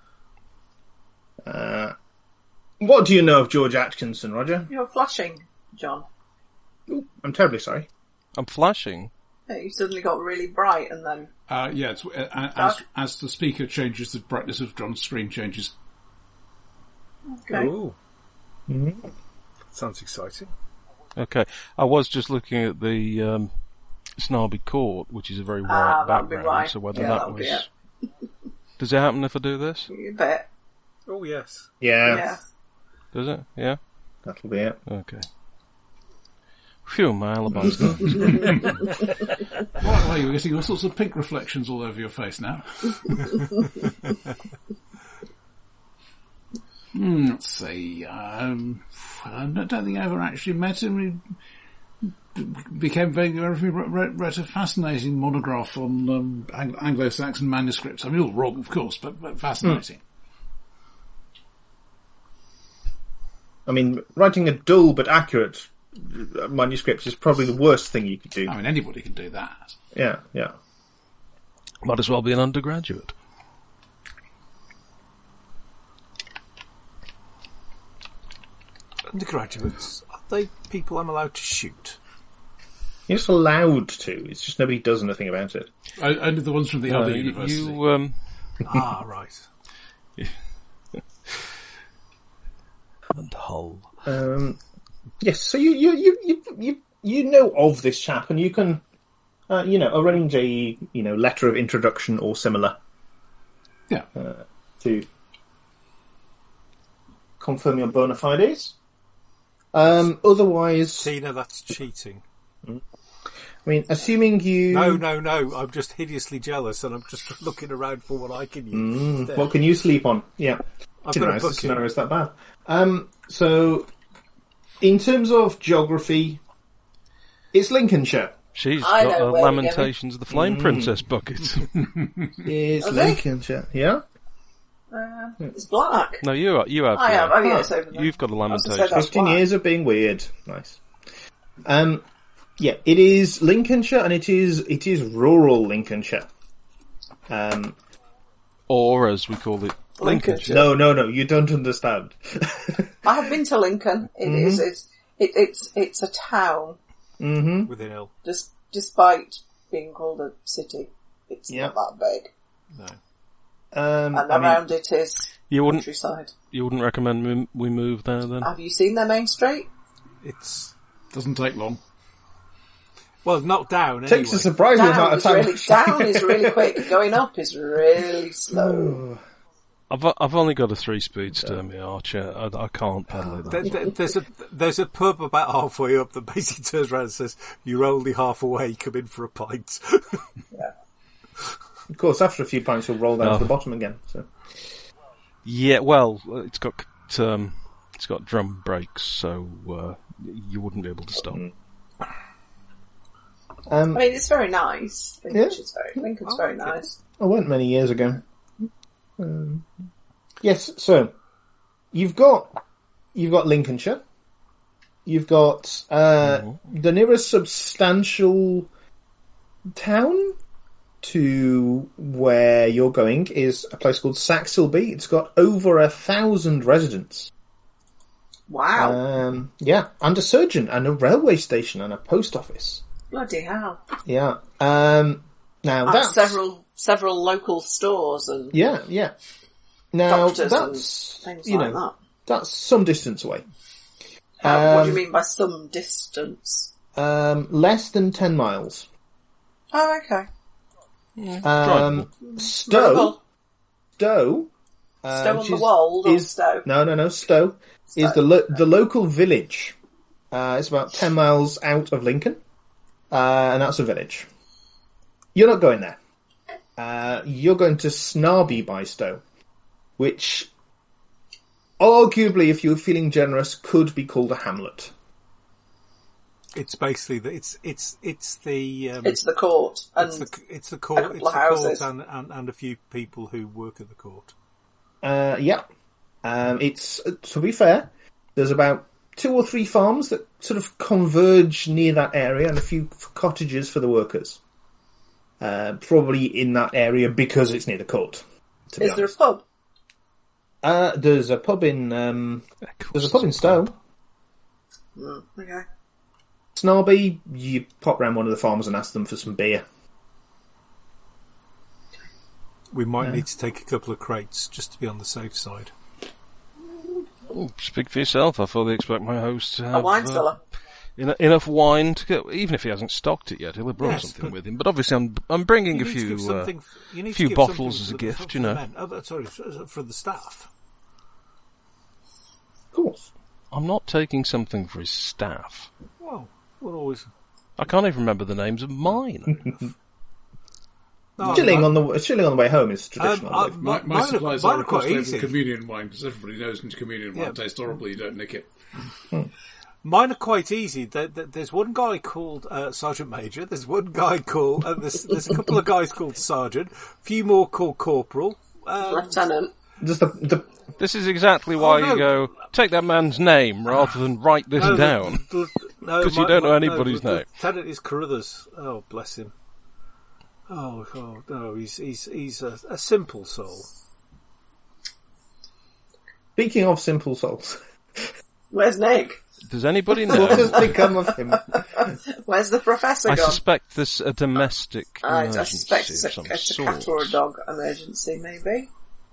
Uh, what do you know of George Atkinson, Roger? You're flashing, John. Ooh, I'm terribly sorry. I'm flashing. Yeah, you suddenly got really bright and then... Uh, yeah, it's, uh, as, as the speaker changes, the brightness of John's screen changes. Okay. Ooh. Mm-hmm. Sounds exciting. Okay, I was just looking at the um, Snarby Court, which is a very white Ah, that'd be background, why. so whether Yeah, that that'll be was... it. Does it happen if I do this? You bet. Oh, yes. Yeah, Yeah. Does it? Yeah? that'll be it. Okay. Phew, my alibi's gone. Well, you're getting all sorts of pink reflections all over your face now. Hmm, let's see. Um, I don't think I ever actually met him. He became very, very wrote, wrote a fascinating monograph on um, Ang- Anglo-Saxon manuscripts. I mean, all wrong, of course, but, but fascinating. I mean, writing a dull but accurate manuscript is probably the worst thing you could do. I mean, anybody can do that. Yeah, yeah. Might as well be an undergraduate. Undergraduates, are they people I'm allowed to shoot? You're just allowed to. It's just nobody does anything about it. O- Only the ones from the Uh, other you, university. you, um, Ah, right. and Hull. Um, yes, so you you, you, you, you you know of this chap, and you can, uh, you know, arrange a you know letter of introduction or similar Yeah. uh, to confirm your bona fides. Um, otherwise, Tina, that's cheating. I mean, assuming you... No, no, no. I'm just hideously jealous, and I'm just looking around for what I can use. Mm, instead. what can you sleep on? Yeah. I've Didn't got a realise this bookie. scenario is that bad. Um, so, in terms of geography, it's Lincolnshire. She's I got know a where we're Lamentations of the Flame Princess bucket. It's Are they? Lincolnshire. Yeah? Uh, it's black. No, you are, you have. I yeah. am. Oh, yeah, it's over there. You've got a I was gonna say Lamentation. that's fifteen black. years of being weird. Nice. Um, yeah, it is Lincolnshire, and it is it is rural Lincolnshire. Um, Or, as we call it, Lincolnshire. Lincolnshire. no, no, no, you don't understand. I have been to Lincoln. It Mm-hmm. is. It's. It, it's. It's a town. hmm With an L. Just despite being called a city, it's Yeah. not that big. No. Um, And I mean, around it is You wouldn't, countryside. you wouldn't recommend we, we move there then? Have you seen their main street? It's... Doesn't take long. Well, not down, takes anyway. a surprising amount Down of is time. really down is really quick. Going up is really slow. I've I've only got a three-speed Sturmey Archer. I, I can't pedal it. There, That. there- there's a there's a pub about halfway up that basically turns around and says, "You're only half away. Come in for a pint." Of course, after a few pints, you'll roll down Oh. to the bottom again. So. Yeah, well, it's got um, it's got drum brakes, so uh, you wouldn't be able to stop. Um, I mean, it's very nice. Lincoln's Yeah. very Lincoln's very nice. I went many years ago. Um, yes, so you've got you've got Lincolnshire. You've got uh, the nearest substantial town to where you're going is a place called Saxilby. It's got over a thousand residents. Wow, Um, yeah, and a surgeon and a railway station and a post office. bloody hell! Yeah. Um, now And that's several several local stores and yeah, yeah. Now doctors that's and things you like know that's some distance away. that. How, what do you um, mean by some distance? Um, less than ten miles. Oh, okay. Um, Stowe, Rubble. Stowe, uh, Stowe on which the is- Wold or is Stowe? no, no, no. Stowe is Stowe. the lo- the local village. Uh, it's about ten miles out of Lincoln, uh, and that's a village. You're not going there. Uh, you're going to Snarby by Stowe, which, arguably, if you're feeling generous, could be called a hamlet. It's basically the, it's it's it's the um, It's the court and it's the it's the court, couple it's the of houses. court and, and and a few people who work at the court. Uh, yeah. Um, it's, to be fair, there's about two or three farms that sort of converge near that area and a few cottages for the workers. Uh, probably in that area because it's near the court, to be is there a honest. pub? Uh, there's a pub in, um, there's a pub in Stowe. Mm, okay. Snarby, you pop round one of the farms and ask them for some beer. We might need to take a couple of crates just to be on the safe side. Oh, speak for yourself. I fully expect my host to have A wine uh, cellar. en- enough wine to get. Even if he hasn't stocked it yet, he'll have brought Yes, something but- with him. But obviously, I'm I'm bringing You a need to give few uh, something. You need to few give bottles something as a for the- gift, for you the know. men. Oh, sorry, for for the staff. I'm not taking something for his staff. Well, we'll always... I can't even remember the names of mine. No, chilling on the chilling on the way home is traditional. Um, I, My, my mine supplies are, are, mine of are course, quite labelled easy. communion wine, because everybody knows communion wine Yeah. tastes horrible, you don't nick it. Mine are quite easy. There, there, there's one guy called uh, Sergeant Major. There's one guy called... Uh, there's, there's a couple of guys called Sergeant. A few more called Corporal. Um, Lieutenant. Just the, the This is exactly why Oh, no. you go, take that man's name rather than write this no, down. the- the- no, 'Cause you my- don't know my- anybody's no, the name. Lieutenant is Carruthers. Oh, bless him. Oh, oh no, he's he's he's a, a simple soul. speaking of simple souls, Where's Nick? Does anybody what know? has become of him? Where's the professor I gone? suspect this a domestic I, emergency I suspect it's of a, some it's a sort. cat or a dog emergency, maybe.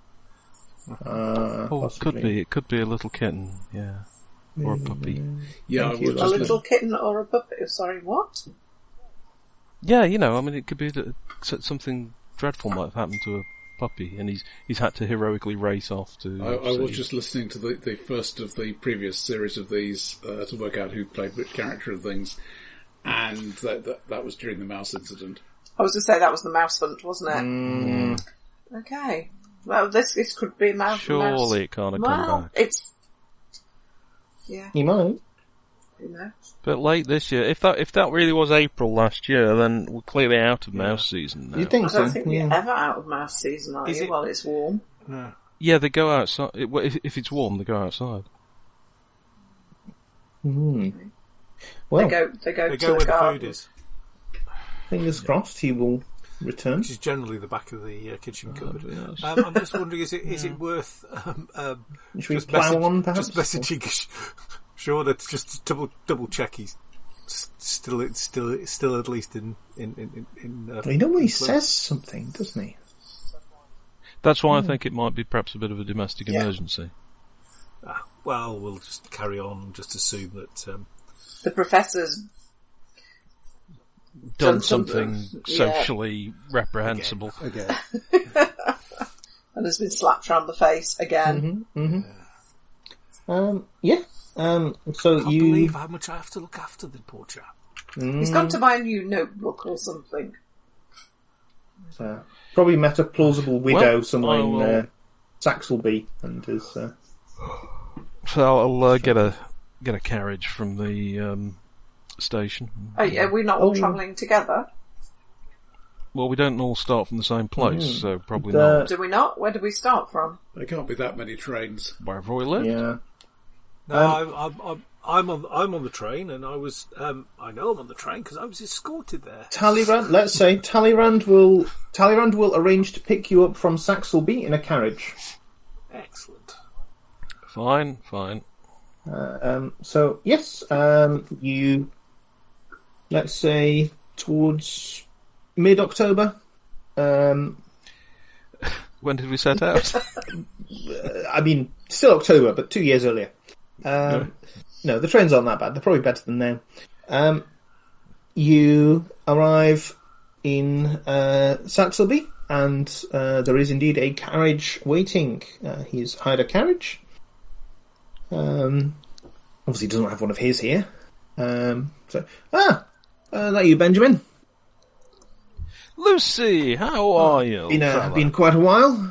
Uh, Oh, it could possibly. be. It could be a little kitten, yeah, or a puppy. Yeah, I Thank you, would A Lovely. little kitten or a puppy? Sorry, what? Yeah, you know, I mean, it could be that s- something dreadful might have happened to a puppy, and he's he's had to heroically race off to. I, I was see- just listening to the, the first of the previous series of these uh, to work out who played which character and things, and that, that that was during the mouse incident. I was going to say that was the mouse hunt, wasn't it? Mm, Okay. Well, this this could be a mouse. Surely mouse. it can't have Well, come back. it's yeah. he might. You know. But late this year, if that if that really was April last year, then we're clearly out of mouse season now. You think I so? don't think Yeah. you're ever out of mouse season, are Is you? it- While it's warm. No. Yeah, they go outside. It- well, If, if it's warm, they go outside. Hmm. Well, They go. They go They to go the where the garden. food is, fingers crossed he will return. which is generally the back of the uh, kitchen cupboard. yes. Um, I'm just wondering, is it is it worth um, um, Should we just plough message, on, perhaps? just messaging sure that just double double check he's s- still still still at least in in in, in uh, He normally in- says something, doesn't he? That's why I think it might be perhaps a bit of a domestic Yeah. emergency. Ah, well, we'll just carry on and just assume that um, The professor's Done, Done something. something Yeah. socially reprehensible. Again. and has been slapped round the face again. Mm-hmm. Mm-hmm. Um. Yeah. Um. So I can't you. believe how much I have to look after the poor chap. He's gone to buy a new notebook or something. Uh, probably met a plausible widow Well, somewhere I in will- uh, Saxelby, and is. Uh, So I'll uh, get a get a carriage from the um, station. Are, are we not all Oh. travelling together? Well, we don't all start from the same place, Mm. so probably The- not. Do we not? Where do we start from? There can't be that many trains. Wherever we live. yeah. No, Um, I'm, I'm, I'm, I'm on I'm on the train, and I was um, I know I'm on the train because I was escorted there. Talleyrand. Let's say Talleyrand will Talleyrand will arrange to pick you up from Saxelby in a carriage. Excellent. Fine, fine. Uh, um, so yes, um, you. Let's say towards mid-October. Um, When did we set out? I mean, still October, but two years earlier. Um, No, the trains aren't that bad. They're probably better than now. Um, you arrive in uh, Saxelby, and uh, there is indeed a carriage waiting. Uh, he's hired a carriage. Um, obviously, doesn't have one of his here. Um, so, ah, uh, that you, Benjamin? Lucy, how are you? Been uh, fella? been quite a while.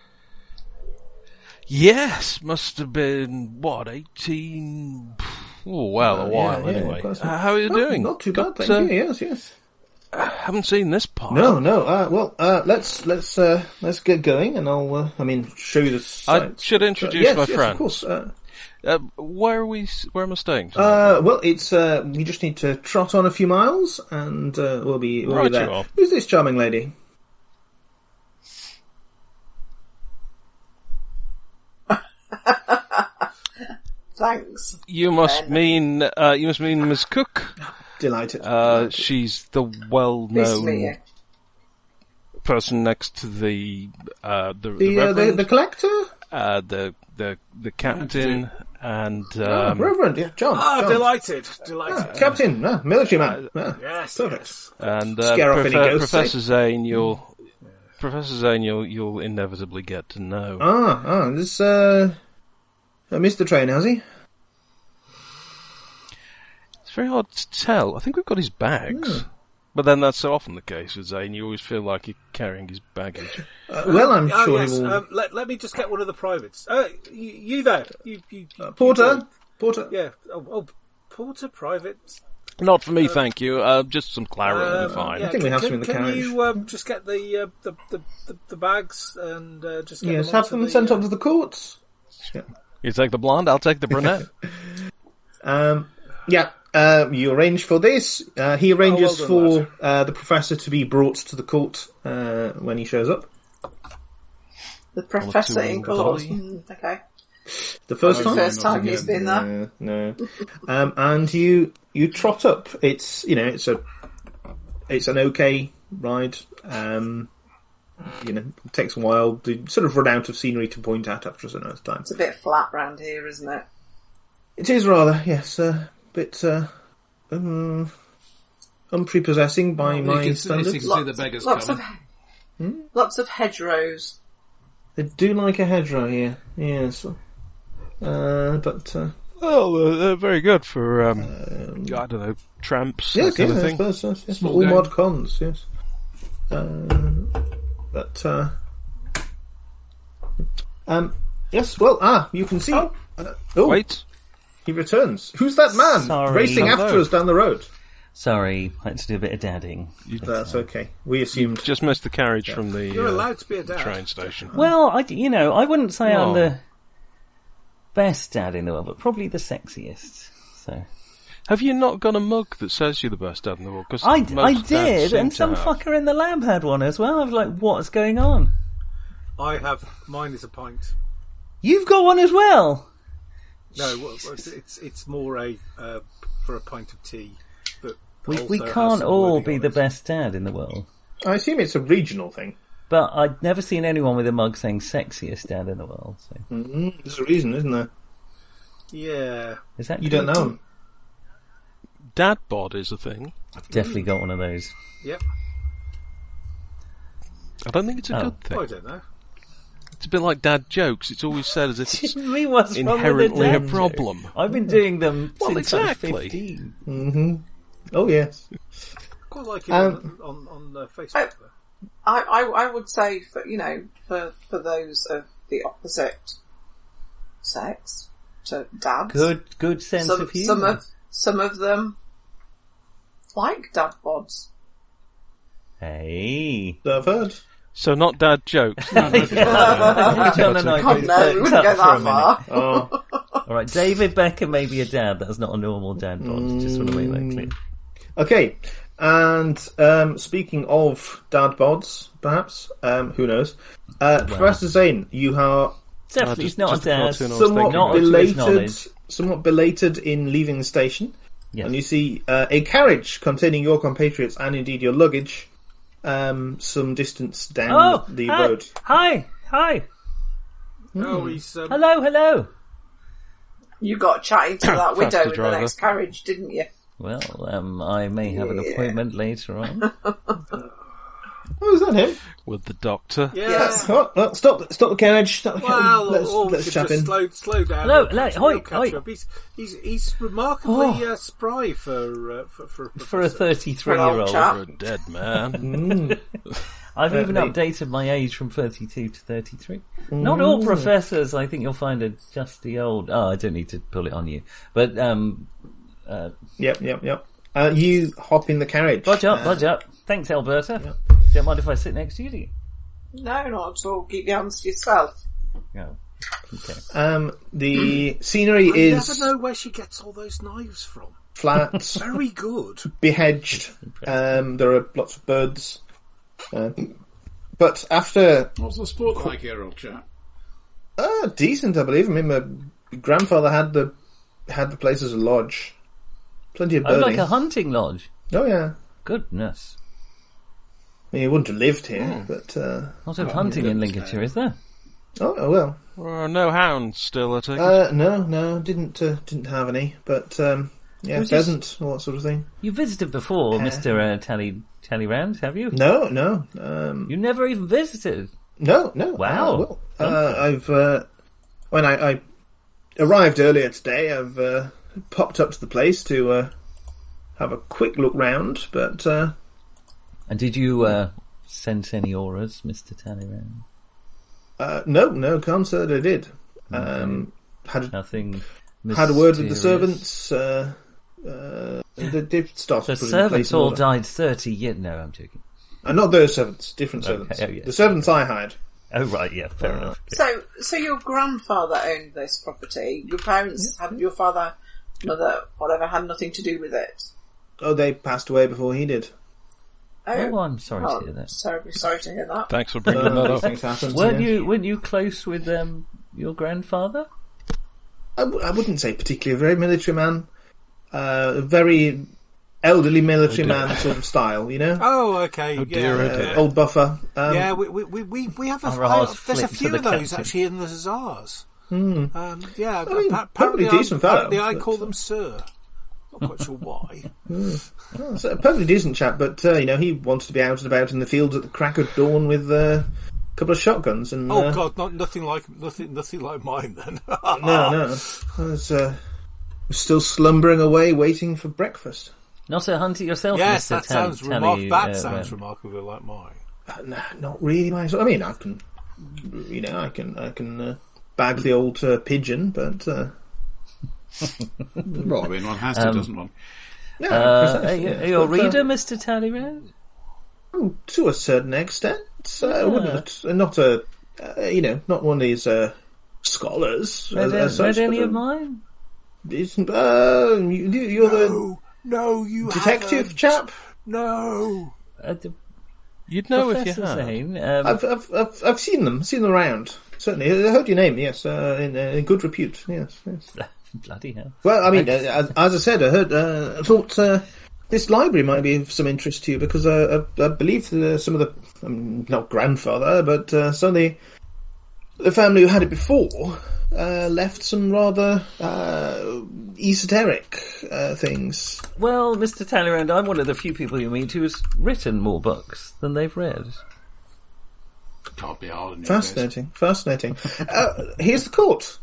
Yes, must have been, what, eighteen... Oh, well, a Uh, while yeah, yeah, anyway. quite some- Uh, how are you Oh, doing? Not too Got, bad, thank uh, you. Yes, yes. haven't seen this part. No, no. Uh, well, uh, let's let's uh, let's get going, and I'll. Uh, I mean, show you the. I sights. should Uh, introduce yes, my yes, friend. Of course. Uh, Uh, where are we, where am I staying tonight? uh, well, it's uh, we just need to trot on a few miles, and uh, we'll be we'll Right be you there. are. Who's this charming lady? Thanks. You must Ben. mean, uh, you must mean Miss Cook. Delighted. Uh, she's the Nice to meet well-known you. person next to the, uh, the, the, the, uh, the Reverend, the collector. uh, the, the, the captain, and, Oh, um, Reverend, yeah, John. Ah, John. delighted, Ah, delighted. Captain, ah, military man. Ah, yes, perfect. yes. and, uh, Scare off any Profe- ghosts, eh? Professor Zane, you'll, Professor Zane, you'll, you'll inevitably get to know. Ah, ah, this uh, uh, Mister Train, has he? very hard to tell. I think we've got his bags. Hmm. But then that's so often the case with Zane. You always feel like you're carrying his baggage. Uh, well, I'm oh, sure yes. he will. Um, let, let me just get one of the privates. Uh, you, you there? You, you, you, Uh, Porter? you Porter? yeah. Oh, oh, Porter, private. Not for me, thank you. Uh, just some claret will Um, be fine. yeah, I think we have can, some in the can carriage. you um, just get the, uh, the, the, the the bags and uh, just get Yes, them have onto them the, sent uh, on to the courts. You take the blonde, I'll take the brunette. Um, yeah, uh, you arrange for this. Uh, he arranges Oh, well done, for uh, the professor to be brought to the court uh, when he shows up. The professor to in the court. dolly. Mm, okay. The first Oh, time? First not time he's again. been there. No, no. um, and you you trot up. It's you know it's a it's an okay ride. Um, you know, it takes a while. You sort of run out of scenery to point at after a certain amount of time. It's a bit flat round here, isn't it? It is rather yes, a uh, bit uh, um, unprepossessing by You my can see- standards. you can see the beggars lots coming. of lots of hedgerows. They do like a hedgerow here, yes. Uh, but uh, Well, uh, they're very good for, um, I don't know, tramps, yes, that kind yes, of I thing. suppose so, yes. Small All game. mod cons, yes. Um, but uh, um, yes, well, ah, you can see. Oh. Uh, oh, Wait. he returns. Who's that man Sorry. racing Hello. after us down the road? Sorry, I had to do a bit of dadding. That's okay. We assumed. Just missed the carriage from the You're uh, allowed to be a dad. train station. Well, I, you know, I wouldn't say I'm Oh. the best dad in the world, but probably the sexiest. So Have you not got a mug that says you're the best dad in the world? 'Cause I, most I dads did, seem and to some have. fucker in the lab had one as well. I was like, what's going on? I have mine is a pint. You've got one as well. No, well, it's it's, it's more a uh, for a pint of tea. That We also we has can't some all wording be on the it. best dad in the world. I assume it's a regional thing. But I'd never seen anyone with a mug saying sexiest dad in the world. So Mm, there's a reason, isn't there? Yeah. is that You don't know him. Dad bod is a thing. I've definitely got one of those. Yep. I don't think it's a Oh. good thing. I don't know. It's a bit like dad jokes. It's always said as if it's Me, what's wrong with inherently the a dad problem. joke? I've been doing them Well, since I was exactly. fifteen. Mm-hmm. Oh, yes. Quite like it Um, on on, on uh, Facebook. I- I, I, I would say, for you know, for, for those of the opposite sex to dads, Good, good sense some, of humour. some of some of them like dad bods. Hey. I've heard. So not dad jokes. no, no, no. God, no, we wouldn't go that far. Oh, All right, David Beckham may be a dad. That's not a normal dad bod. Just want to make that clear. okay. And um, speaking of dad bods, perhaps, um, who knows? Uh, Professor Zane, you are Definitely, just- he's not just a dad. the cartoon I was somewhat thinking Not about. to his belated, knowledge. somewhat belated in leaving the station, Yes. and you see uh, a carriage containing your compatriots and indeed your luggage, um, some distance down Oh, the hi, road. hi, hi. No, he's um, Hello, hello. You got chatting to that Faster widow in the driver. next carriage, didn't you? Well, um, I may have an Yeah. appointment later on. Oh, is that him? With the doctor. yeah. Yes. Oh, oh, stop! Stop the carriage! Stop the carriage. Well, let's or we let's could chap just in. slow slow down. Hello, He'll catch- hello, he'll hoi, catch hoi. up. He's he's he's remarkably uh, spry for uh, for for, For a For an old thirty-three-year-old. chap. For a dead man. Mm. I've even Certainly. updated my age from thirty-two to thirty-three. Not all professors, I think you'll find, are just the old... Oh, I don't need to pull it on you. But, um... Uh, Yep, yep, yep. Uh, you hop in the carriage. budge up, Uh, budge up. Thanks, Alberta. Don't mind if I sit next to you, do you? No, not at all. Keep your hands to yourself. No. Okay. Um, the scenery I is never know where she gets all those knives from. flat, Very good. behedged. Um, there are lots of birds. Uh, but after What's the sport like here, old chap? uh, decent, I believe. I mean, my grandfather had the had the place as a lodge. Plenty of Oh, birding. like a hunting lodge. Oh yeah. Goodness. I mean, he wouldn't have lived here, but uh, Lot of hunting in Lincolnshire, is there? oh, oh well. Oh, no hounds still, I take it. Uh, no, no, didn't uh, didn't have any, but um, yeah, Was this- pheasant, all that sort of thing. You visited before, Mister Uh, Tally Talleyrand, have you? No, no, um, You never even visited. no, no. Wow. Uh, well, uh, I've uh, when I, I arrived earlier today, I've uh, popped up to the place to uh, have a quick look round, but... Uh, and did you uh, sense any auras, Mister Talleyrand? Uh, no, no, can't say that I did. Um, had Nothing Had a word with the servants. Uh, uh, they, they've started the servants all died thirty years... No, I'm joking. Uh, not those servants, different servants. Okay. Oh, yeah. The servants I hired. Oh, right, yeah, fair Uh, enough. So, so your grandfather owned this property. Your parents had, your father, mother, whatever, had nothing to do with it. Oh, they passed away before he did. Oh, I'm sorry oh, to hear that. Terribly sorry to hear that. Thanks for bringing Uh, that these up. things happen, Weren't yeah. you weren't you close with um, your grandfather? I, w- I wouldn't say particularly a very military man. Uh, a very elderly military Oh, dear. man sort of style, you know? Oh, okay. Oh, yeah, dear, oh, Uh, dear. old buffer. Um, yeah. We, we we we we have a Our ours uh, there's a flipped to few the of those captain. actually in the Zars. hmm. Um, yeah, I mean, appa- perfectly apparently, decent I, fellow, apparently I but- call them Sir. Not quite sure why. Oh, so a perfectly decent chap, but, uh, you know, he wanted to be out and about in the fields at the crack of dawn with uh, a couple of shotguns. And Oh uh, God, not nothing like nothing nothing like mine then. no, no. I was, uh, was still slumbering away waiting for breakfast. Not a hunter yourself, Yes, Mister that Tal- sounds Tally, remar- That uh, sounds well. remarkably like mine. Uh, nah, not really. My sort. I mean, I can, you know, I can, I can uh, bag the old uh, pigeon, but uh, Well, I mean, one has to, Um, doesn't one? no, Uh, are precisely, you, yes. are you a But, uh, reader, Mister Talleyrand? to a certain extent. Uh, I wouldn't, not a, uh, you know, not one of these uh, scholars. Read, as, uh, as such, read any but, of uh, mine? Isn't, uh, you, you're the No, no, you detective haven't. chap. No. Uh, the You'd know if you Professor had. Zane, um, I've, I've, I've, I've seen them, seen them around. Certainly, I heard your name. Yes, uh, in, uh, in good repute. Yes, yes. bloody hell. Well, I mean, uh, as, as I said, I heard, uh, I thought uh, this library might be of some interest to you because uh, I, I believe uh, some of the, um, not grandfather, but uh, some of the, the family who had it before uh, left some rather uh, esoteric uh, things. Well, Mister Talleyrand, I'm one of the few people you meet who has written more books than they've read. Can't be hard in your Fascinating, fascinating. uh, here's the court.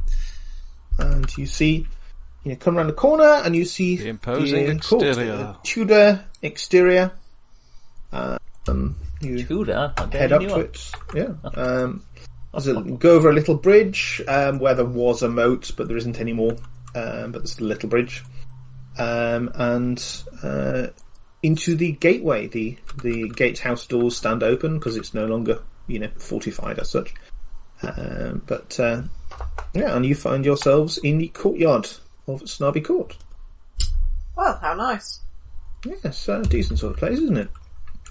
And you see, you come around the corner and you see The imposing uh, court, exterior. uh, Tudor exterior. Uh, um, you Tudor, I'm head getting up you to up. it. Yeah. Um, there's a, go over a little bridge um, where there was a moat, but there isn't anymore. Um, but there's a little bridge, um, and uh, into the gateway. The the gatehouse doors stand open because it's no longer, you know, fortified as such. Um, but uh, yeah, and you find yourselves in the courtyard of Snobby Court. Well, how nice. Yes, a decent sort of place, isn't it?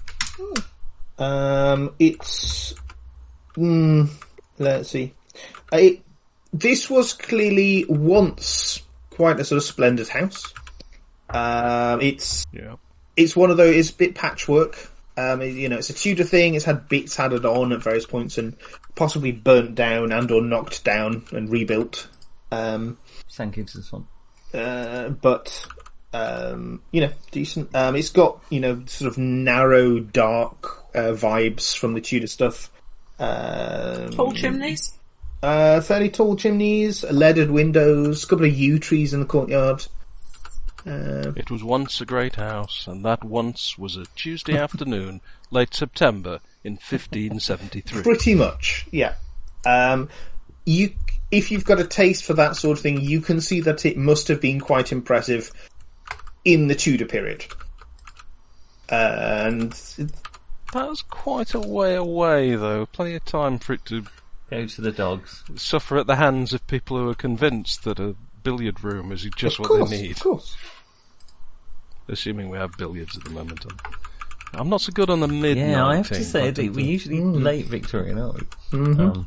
Um, it's mm, let's see. It, this was clearly once quite a sort of splendid house. Um, it's Yeah. it's one of those. It's a bit patchwork. Um, it- you know, it's a Tudor thing. It's had bits added on at various points and possibly burnt down and or knocked down and rebuilt. Um, Sank into the swamp. uh, but um, you know, decent. Um, it's got, you know, sort of narrow, dark uh, vibes from the Tudor stuff. Um, Tall chimneys. uh, fairly tall chimneys, leaded windows, a couple of yew trees in the courtyard. Uh, It was once a great house, and that once was a Tuesday afternoon, late September in fifteen seventy-three. pretty much, yeah. Um, you, if you've got a taste for that sort of thing, you can see that it must have been quite impressive in the Tudor period. Uh, and That was quite a way away, though. Plenty of time for it to Go to the dogs. suffer at the hands of people who are convinced that a billiard room is just of what course, they need. of course. Assuming we have billiards at the moment. I'm, I'm not so good on the mid Yeah, I have to nineteenth, say, I that think we're the- usually Mm. late Victorian, aren't we? Mhm. Um,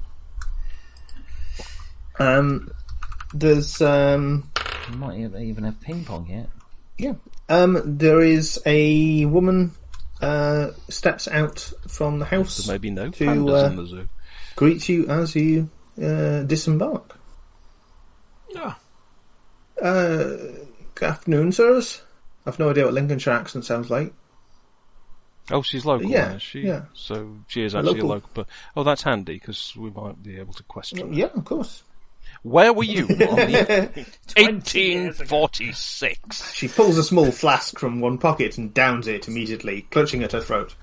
Um, there's um, we might even have ping pong yet. yeah. Um, there is a woman uh, steps out from the house There may be no to pandas uh, in the zoo. greet you as you uh, disembark. Yeah. Uh, good afternoon, sirs. I've no idea what Lincolnshire accent sounds like. Oh, she's local, yeah, is she? yeah. So she is A actually local. local. But oh, that's handy because we might be able to question her. Yeah, of course. Where were you? eighteen forty-six. She pulls a small flask from one pocket and downs it immediately, clutching at her throat.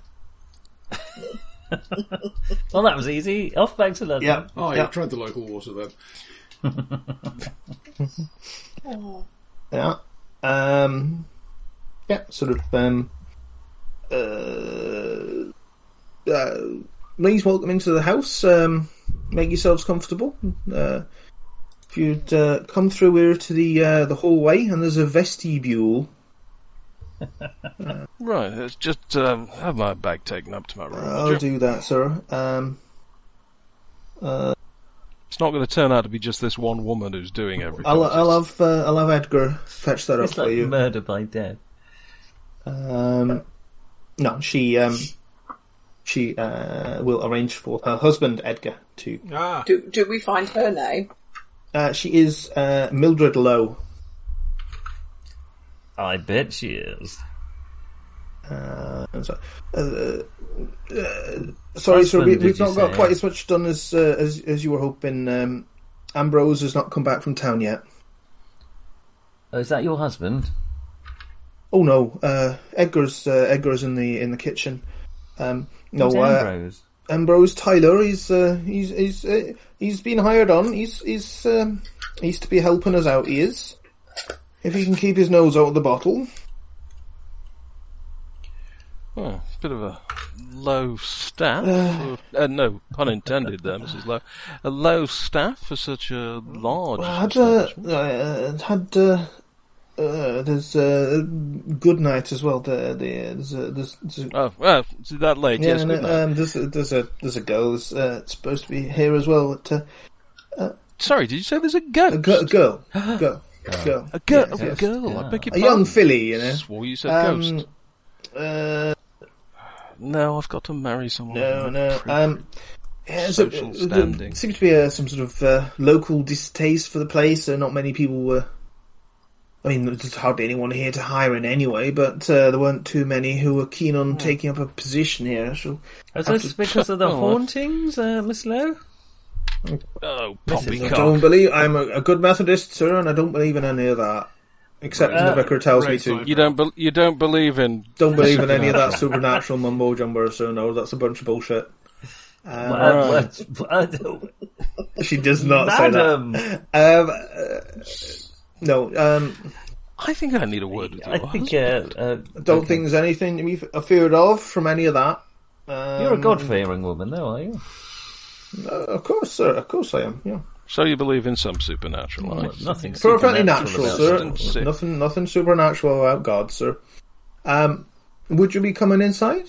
Well, that was easy. Off back to London. Yeah. Oh, yeah. you tried the local water then. Yeah. Um, yeah, sort of, um, uh, uh, please welcome into the house. Um, make yourselves comfortable. Uh, if you'd, uh, come through here to the, uh, the hallway, and there's a vestibule. Right, let's just um, have my bag taken up to my room. I'll do that, sir. Um, uh, It's not going to turn out to be just this one woman who's doing everything. I'll, I'll have, uh, I'll have Edgar fetch that It's up for like you. murder by death. Um, no, she, um, she, uh, will arrange for her husband, Edgar, to, Ah, Do, do we find her name? uh, she is, uh, Mildred Lowe. I bet she is. Uh, I'm sorry, uh, uh, sorry, sir, we, Husband, we've did you not got say? quite as much done as, uh, as, as you were hoping. Um, Ambrose has not come back from town yet. Oh, is that your husband? Oh no, uh, Edgar's, uh, Edgar's in the, in the kitchen. Um, no, Who's uh, Ambrose? Ambrose Tyler, he's, uh, he's, he's, uh, he's been hired on. He's, he's, um, he's to be helping us out, he is. If he can keep his nose out of the bottle. Oh, bit of a low staff. for, uh, no, pun intended there, Missus Lowe. A low staff for such a large I had, uh, establishment. uh, had, uh, uh, there's, uh, Good Night as well. The, the, there's a, there's, there's a, Oh, well, is it that late? yeah, yes, and, good night. um, there's a, there's a, there's a girl that's, uh, supposed to be here as well. That, uh, Sorry, did you say there's a ghost? a, girl, girl, girl, girl. A girl, Yes, a yes. girl. Yeah. I beg your A pardon. young filly, you know. Swore you said Um, ghost. uh, No, I've got to marry someone. no, with no, pretty um, yeah, so, social uh, standing. there seems to be a, some sort of, uh, local distaste for the place, so not many people were, I mean, there's hardly anyone here to hire in anyway, but, uh, there weren't too many who were keen on taking up a position here, so. Is this because of the Oh. hauntings, uh, Miss Lowe? Oh, I poppycock. don't believe, I'm a, a good Methodist, sir, and I don't believe in any of that. Except Uh, the vicar tells me right to. side. You don't, be- you don't believe in... Don't believe in any of that supernatural mumbo jumbo, so no, that's a bunch of bullshit. Um, Uh, what- what- she does not Madam! say that. Um, uh, no, um, I think I need a word with you. I think, uh, uh, I don't okay. think there's anything to be afeared of from any of that. Um, You're a God-fearing woman, though, are you? Uh, of course, sir, of course I am, yeah. So you believe in some supernatural Well, life? nothing Perfectly supernatural natural, about sir. it. Sick. Nothing, nothing supernatural about God, sir. Um, would you be coming inside?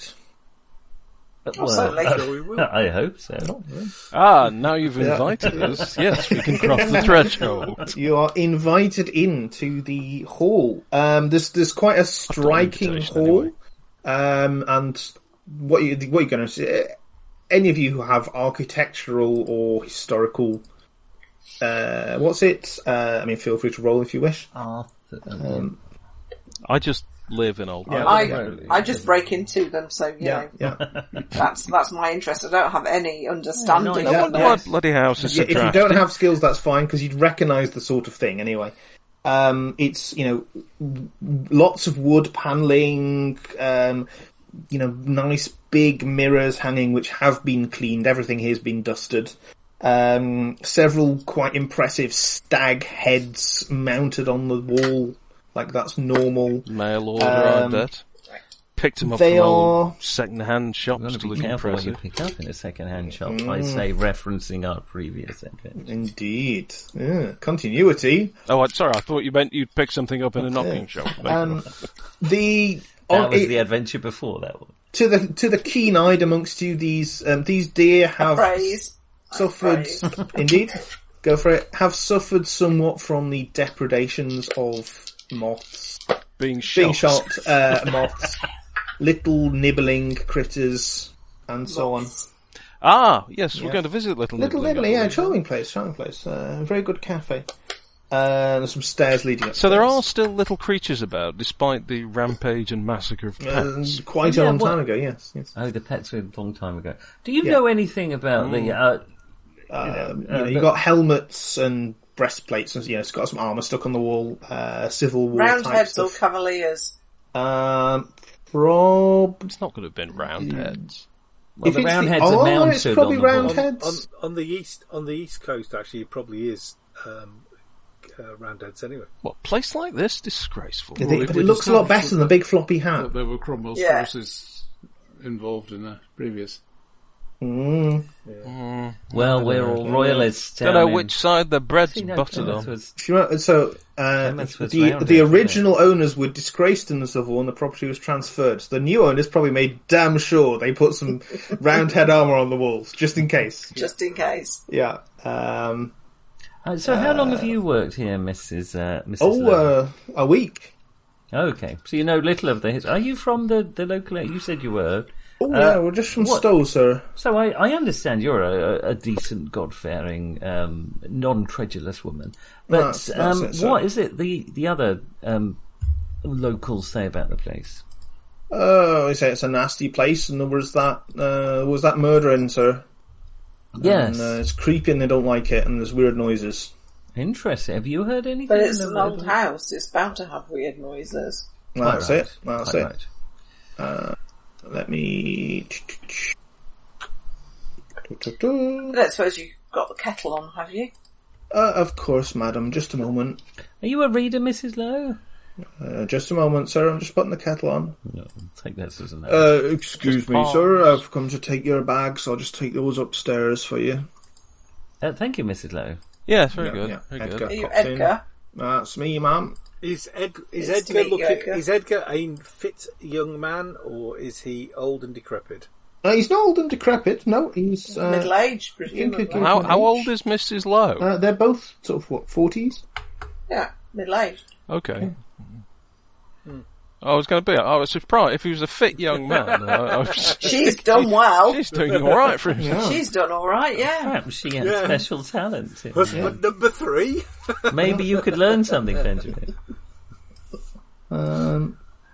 Well, certainly. uh, Sure we will. I hope so. Ah, now you've Yeah. invited us. Yes, we can cross the threshold. You are invited into the hall. Um, there's there's quite a striking invitation hall, anyway. um, and what you what you're going to see. Any of you who have architectural or historical, uh, what's it? Uh, I mean, feel free to roll if you wish. Arthur. Um, I just live in old. Yeah. I yeah. I just break into them, so you yeah, know yeah. that's that's my interest. I don't have any understanding Yeah, I of wonder them. why bloody house is Yeah, so if you drafty. don't have skills, that's fine because you'd recognise the sort of thing anyway. Um, it's you know w- lots of wood paneling, um, you know, nice big mirrors hanging which have been cleaned. Everything here's been dusted. Um, several quite impressive stag heads mounted on the wall, like that's normal. Mail order, Um, I bet. Picked them up they from are- old second-hand shops You've got to to be look careful what you impressive. pick up in a second-hand shop. Mm. I say referencing our previous adventure. Indeed, yeah, continuity. Oh, I- sorry, I thought you meant you'd pick something up in a knocking shop. Um, the That on- was it- the adventure before that one. to the to the keen-eyed amongst you, these um, these deer have Praise. suffered, indeed, go for it, have suffered somewhat from the depredations of moths, Being shot. being shot, uh, moths, little nibbling critters, and so on. Ah, yes, we're Yeah. going to visit Little Little Nibbling, nibbling, I yeah, believe. charming place, charming place, uh, very good cafe. Uh, there's some stairs leading up. So there are still little creatures about, despite the rampage and massacre of uh, pets. quite a Yeah, long what- time ago, yes, yes. Oh, the pets were a long time ago. Do you Yeah. know anything about the... Uh, Um, Yeah, you know, uh, you but- got helmets and breastplates, and you know, it's got some armor stuck on the wall. Uh, Civil War type Roundheads or stuff. Cavaliers? Um, prob. It's not going to have been roundheads. Well, If the it's the- roundheads oh, are mounted it's probably on the round wall. head- On, on the east, on the east coast, actually, it probably is um, uh, roundheads anyway. What, place like this? Disgraceful. But Well, it, if but we it looks a lot established better than the big floppy hat. That there were Cromwell's Yeah. forces involved in the previous. Mm. Well, we're all royalists. Don't down know in- which side the bread's See, no, buttered Plymouth on. was- If you remember- So, uh, Plymouth was the rounded, the wasn't original owners were disgraced in the Civil War and the property was transferred. So the new owners probably made damn sure they put some roundhead armour on the walls, just in case. Just in case. Yeah. Um, Uh, so, how long have you worked here, Missus Uh, Missus oh, Lowe? uh, a week. Okay, so you know little of the history. Are you from the, the local? You said you were. Oh, Uh, yeah, we're just from what- Stowe, sir. So I, I understand you're a, a decent, God-fearing, um, non-credulous woman. But That's- that's um, it, sir. what is it the the other um, locals say about the place? Oh, I say it's a nasty place, and there was that, uh, was that murdering, sir. Yes, And, uh, it's creepy and they don't like it, and there's weird noises. interesting. Have you heard anything? But it's in an the- old house. It's bound to have weird noises. Quite That's right. it. That's Quite it. right. Let me... I don't suppose you've got the kettle on, have you? Uh, of course, madam. Just a moment. Are you a reader, Missus Lowe? Uh, just a moment, sir. I'm just putting the kettle on. No, I'll take this as a no. Uh, excuse Just me, pause. sir. I've come to take your bags. I'll just take those upstairs for you. Uh, thank you, Missus Lowe. Yes, very Yeah, good. yeah, Very Edgar. good. Are you Pops in. Edgar? That's me, ma'am. Is Ed, is It's to Edgar meet you, looking? Edgar. Is Edgar a fit young man, or is he old and decrepit? Uh, he's not old and decrepit. No, he's... Uh, Middle-aged, think presumably. it can- How, how old is Missus Lowe? uh, they're both sort of, what, forties? Yeah, middle-aged. Okay. I was going to be. I was surprised if he was a fit young man. I, I was, She's done well. She's doing all right for himself. She's done all right, yeah. Perhaps she has Yeah. special talent. in Husband number three. it. Maybe you could learn something, Benjamin. Um,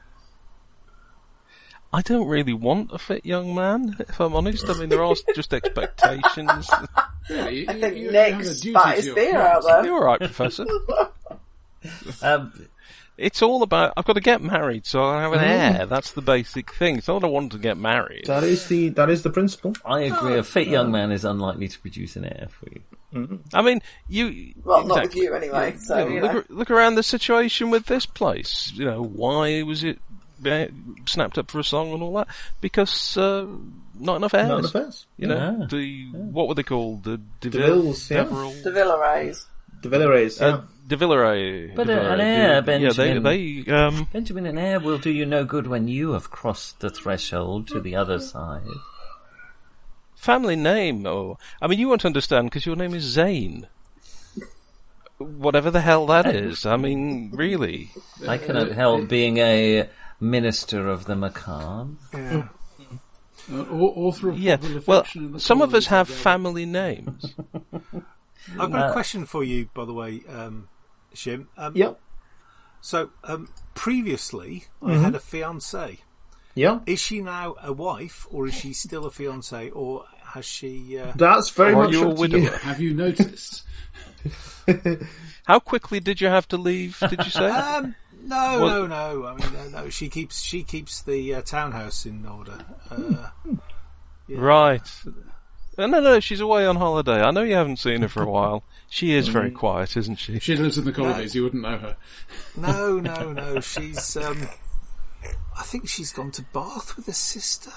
I don't really want a fit young man, if I'm honest. I mean, there are just expectations. Really, I you- think you- you have a Nick's duty spat to his your beer client. out there. You're all right, Professor. Um, It's all about, I've got to get married, so I have an heir. That's the basic thing. It's not that I want to get married. that is the that is the principle. I agree. A fit young man is unlikely to produce an heir for you. I mean, you... Well, not with exactly. you anyway, so, Yeah, you look, know. ar- look around the situation with this place. You know, why was it uh, snapped up for a song and all that? Because uh, not enough heirs. Not the first. You know, Yeah. the what were they called? The DeVille, DeVilles, yeah. Deverell, The Villarays. De Villeray, yeah. uh, De Villeray. But, De uh, Villeray, an heir, De- Yeah, they, Benjamin. they um, Benjamin, an heir will do you no good when you have crossed the threshold to the other side. family name. Oh, I mean, you won't understand because your name is Zane. Whatever the hell that is. I mean, really. I cannot help being a minister of the macabre. Yeah. Uh, au- author of Yeah. Popular Well, Fiction and the some of Cause us have of Rebellion. family names. I've got Uh, a question for you, by the way, um, Shim. Um, Yep. So, um, previously, I had a fiancée. Yeah. Is she now a wife, or is she still a fiancée, or has she... Uh... That's very Or much you a up to you. widower? Have you noticed? How quickly did you have to leave? Did you say? Um, no, Well- no, no. I mean, no, no. She keeps she keeps the uh, townhouse in order. Uh, yeah. Right. No, no, no, she's away on holiday. I know you haven't seen her for a while. She is Mm. very quiet, isn't she? If she lives in the colonies, you wouldn't know her. No, no, no. She's. Um, I think she's gone to Bath with her sister.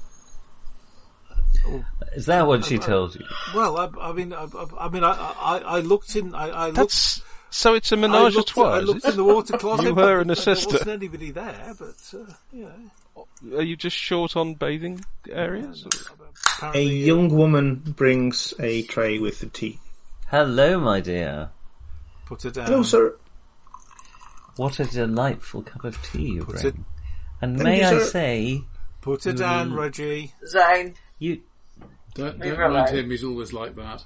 Is that what she told you? Well, I, I mean, I, I- I mean, I, I, I looked in. I, I looked. That's so. It's a I menage a looked, trois. I is looked it? in the water closet. You, her, and a but There sister. wasn't anybody there, but uh, you know, Are you just short on bathing areas? A apparently, young woman brings a tray with the tea. Hello, my dear. put her down. Hello, sir. What a delightful cup of tea you Put bring. it- And Thank may you, I sir. say, Put her down, Reggie. Zane. you Don't, Leave don't her mind alone. him, he's always like that.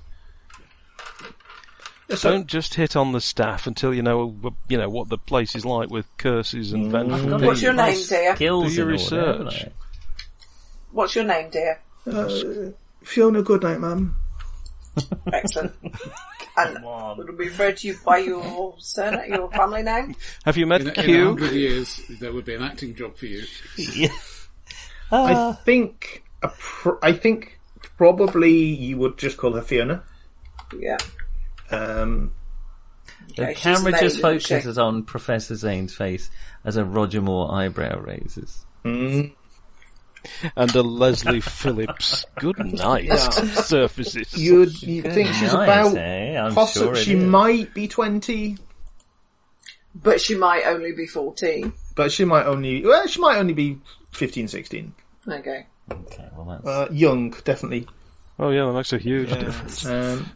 Yes, sir. Don't just hit on the staff until you know, you know what the place is like with curses and vengeful got What's your deeds. name, dear? skills Do your in order, haven't research. I? What's your name, dear? Uh, Fiona Goodnight, ma'am. Excellent. And would we refer to you by your surname, your family name? Have you met In, in a Q? hundred years, there would be an acting job for you. Yeah. I Uh, think a pr- I think probably you would just call her Fiona. Yeah. Um, the Okay, she's camera made, just isn't she? focuses on Professor Zane's face as a Roger Moore eyebrow raises. mm, And a Leslie Phillips good night surfaces. you'd you think she's night, about eh? I'm possibly sure it she is. might be twenty, But she might only be fourteen. but she might only well she might only be fifteen, sixteen. Okay. Okay, well that's... Uh, young, definitely. Oh yeah, that makes a huge difference. Um,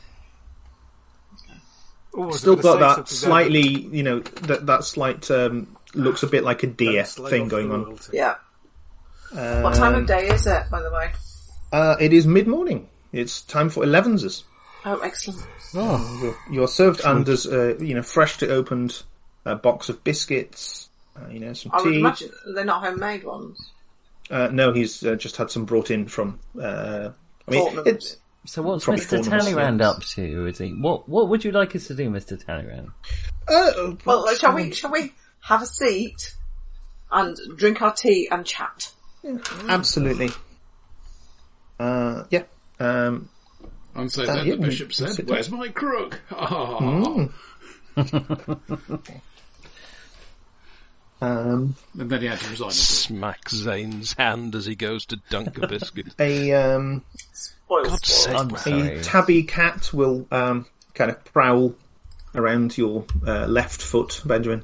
Oh, I was still gonna got say that something slightly, you know, that that slight um, looks a bit like a deer that's laid thing off going the on. royalty. Yeah. Um, What time of day is it, by the way? Uh, it is mid morning. It's time for elevenses. Oh, excellent. You're, you're served and there's uh, you know freshly opened a box of biscuits. Uh, you know some I would tea. imagine they're not homemade ones. Uh, no, he's uh, just had some brought in from. Uh, I mean, Fortnum's. it's So what's Probably Mister Fortnum's, Talleyrand yes. up to? Is he? What What would you like us to do, Mister Talleyrand? uh, Well, uh, shall we? Shall we have a seat and drink our tea and chat? absolutely. Uh, yeah. Um, And so Uh, then yeah, the bishop we- said, sit "Where's my crook?" Ah. mm. um, And then he had to resign. Smacks Zane's hand as he goes to dunk a biscuit. a um, Spoil God's sport. sake. I'm a sorry. tabby cat will um, kind of prowl around your uh, left foot, Benjamin.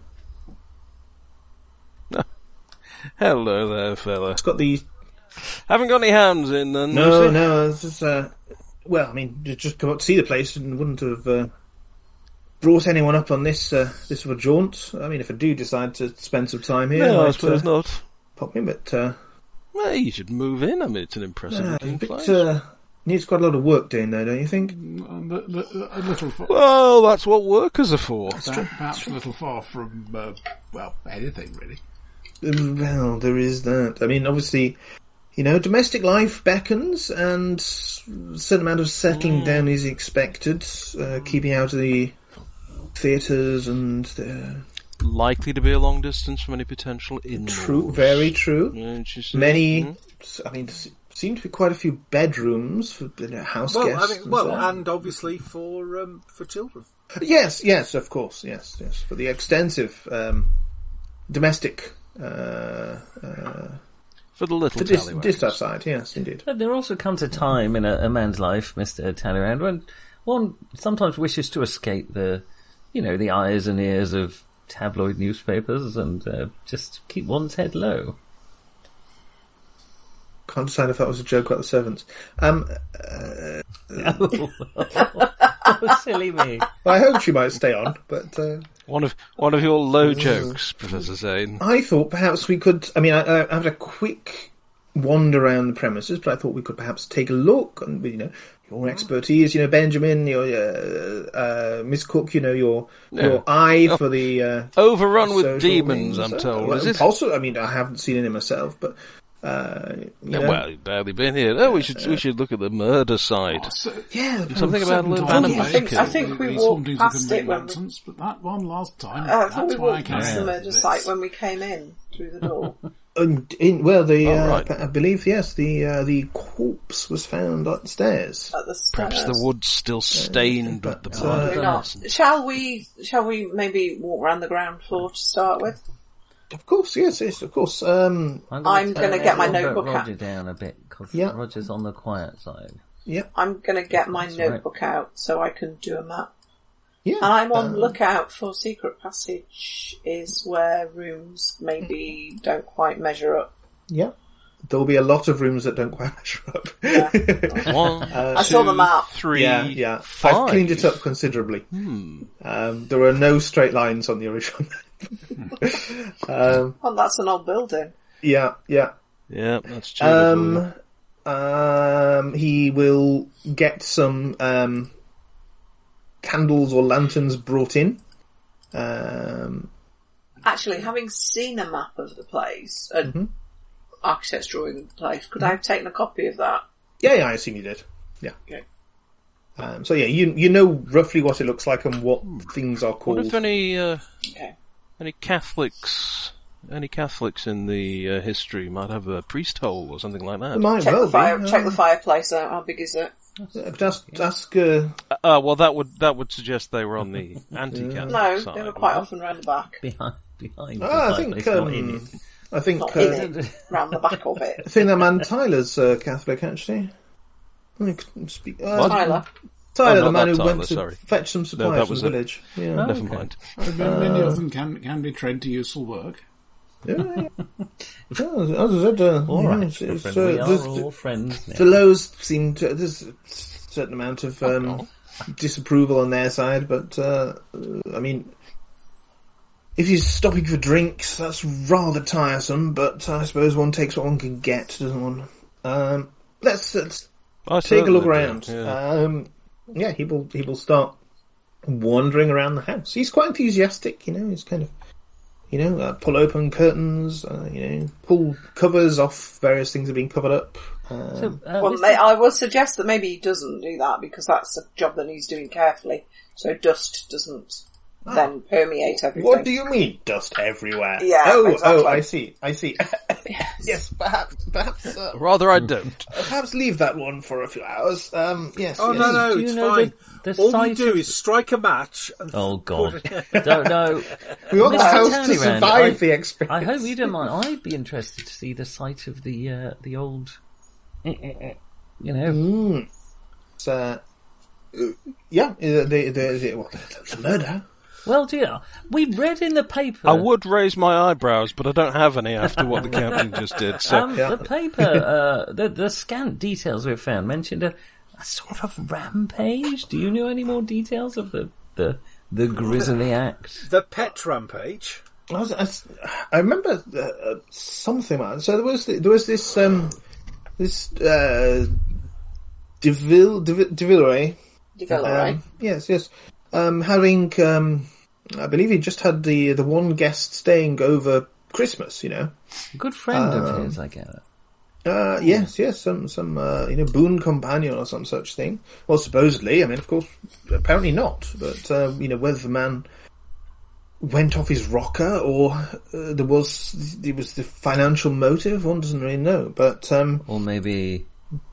Hello there, fella. It's got the Haven't got any hands in then, no, Lucy? no. This is uh, well, I mean, you just come up to see the place and wouldn't have uh, brought anyone up on this uh, this sort of jaunt. I mean, if I do decide to spend some time here, No, I might, suppose uh, not. pop in, but uh, Well, you should move in. I mean, it's an impressive uh, a looking bit, place. uh, needs quite a lot of work doing there, don't you think? And a, a, a little far, Well, that's what workers are for. perhaps a little far from, uh, well, anything really. Um, Well, there is that. I mean, obviously, you know, domestic life beckons, and a certain amount of settling Mm. down is expected. Uh, keeping out of the theatres and the Likely to be a long distance from any potential in-laws. true, very true. Don't you see? Many, Hmm? I mean, s- seem to be quite a few bedrooms for you know, house Well, guests. I mean, and well, so on. and obviously for um, for children. Yes, yes, of course, yes, yes, for the extensive um, domestic. Uh, uh, For the little the dis- Tallywags. distaff side, yes, indeed. But there also comes a time in a, a man's life, Mister Talleyrand, when one sometimes wishes to escape the, you know, the eyes and ears of tabloid newspapers and uh, just keep one's head low. Can't decide if that was a joke about the servants. Um, Oh, silly me. well, I hope she might stay on, but uh, One of one of your low jokes, Professor Zane. I thought perhaps we could. I mean, I, I had a quick wander around the premises, but I thought we could perhaps take a look and, you know, your expertise, you know, Benjamin, your uh, uh, Miss Cook, you know, your your eye for the uh, Overrun with social demons, things. I'm Uh, told. well, Is it? Also, I mean, I haven't seen any myself, but uh, you Yeah, know, well, you've barely been here. Oh, we should we should look at the murder side. So, yeah, Something about seven Lynn times Van a I think- week, I think we these walked hauntings past are complete it when we- nonsense, but that one last time, Uh, I thought we that's why I walked can't past the stand murder it. site when we came in through the door. And in, well, the Oh, uh, right. I believe yes, the uh, the corpse was found upstairs. At the Perhaps stairs. the wood's still stained with the but, blood. uh, Maybe not. Shall we? Shall we maybe walk around the ground floor to start with? Of course, yes, yes, of course. Um, I'm gonna get my turn notebook out. Roger down a bit because Yeah. Roger's on the quiet side. yeah, I'm going to get my That's right. notebook out so I can do a map. yeah. And I'm on um, the lookout for secret passage is where rooms maybe don't quite measure up. Yeah, there will be a lot of rooms that don't quite measure up. Yeah. One, I saw the two, map. three, yeah, yeah. five. I've cleaned it up considerably. Hmm. Um, there are no straight lines on the original. um, Oh, that's an old building. yeah, yeah. Yeah, that's true. Um, Um, um, he will get some um, candles or lanterns brought in. Um, Actually, having seen a map of the place, an Mm-hmm. architect's drawing of the place, could I have taken a copy of that? yeah, yeah, I assume you did. Yeah. Okay. Um, so yeah, you you know roughly what it looks like and what things are What called. if any uh, Okay. any Catholics, any Catholics in the uh, history might have a priest hole or something like that? It might Check well the fire. be. Check um, the fireplace out. How big is it? Just ask. Uh, Uh, well, that would that would suggest they were on the anti-Catholic No, side. they were quite wouldn't often round the back. Behind, behind. ah, I the think. fireplace, not in Um, it. I think. Not Uh, in it, round the back of it. I think that man Tyler's uh, Catholic actually. I can speak. Uh, What? Tyler. Tyler, Oh, the not man that who Tyler, went to sorry. fetch some supplies that from was the it. village. Yeah. Oh. Never Okay. mind. Many of them can can be trained to useful work. Yeah, yeah. Yeah, as as I said, uh, All yeah, right, it's, it's, friend, uh, we are there's- all friends now. the Lows seem to. There's a certain amount of um, disapproval on their side, but uh, I mean, if you're stopping for drinks, that's rather tiresome. But I suppose one takes what one can get, doesn't one? Um, let's, let's I take a look certainly do, around. yeah. Um, yeah, he will. He will start wandering around the house. He's quite enthusiastic, you know. He's kind of, you know, uh, pull open curtains, uh, you know, pull covers off various things that are being covered up. Um, So, uh, Well, Mister may, I would suggest that maybe he doesn't do that because that's a job that he's doing carefully, so dust doesn't then permeate everything. What do you mean, dust everywhere? Yeah, Oh, exactly. oh, I see, I see. Yes, perhaps, perhaps, uh, Rather, I don't. perhaps leave that one for a few hours. Um, yes. Oh yes. no, no, do you it's know fine. the- the All you size do of- is strike a match. And Oh God! Don't know. We want the Mister house to Turnaround, survive I- the experience. I hope you don't mind. I'd be interested to see the site of the uh, the old, you know. Mm. It's, uh, uh, yeah, the, the, the, the, well, the, the murder. Well, dear, we read in the paper. I would raise my eyebrows, but I don't have any after what the captain just did. So Um, Yeah. The paper, uh, the the scant details we've found mentioned a, a sort of rampage. Do you know any more details of the the the grisly act? The pet rampage. I, was, I, was- I remember uh, uh, something like that. So there was the, there was this um this uh Deville Deville Devilleray. Devilleray. Um, yes, yes. Um, having um, I believe he just had the the one guest staying over Christmas. You know. A good friend Um, of his, I gather. Uh, yes, yes, some, some, uh, you know, boon companion or some such thing. Well, supposedly, I mean, of course, apparently not, but, uh, you know, whether the man went off his rocker or uh, there was, there was the financial motive, one doesn't really know, but, um, Or maybe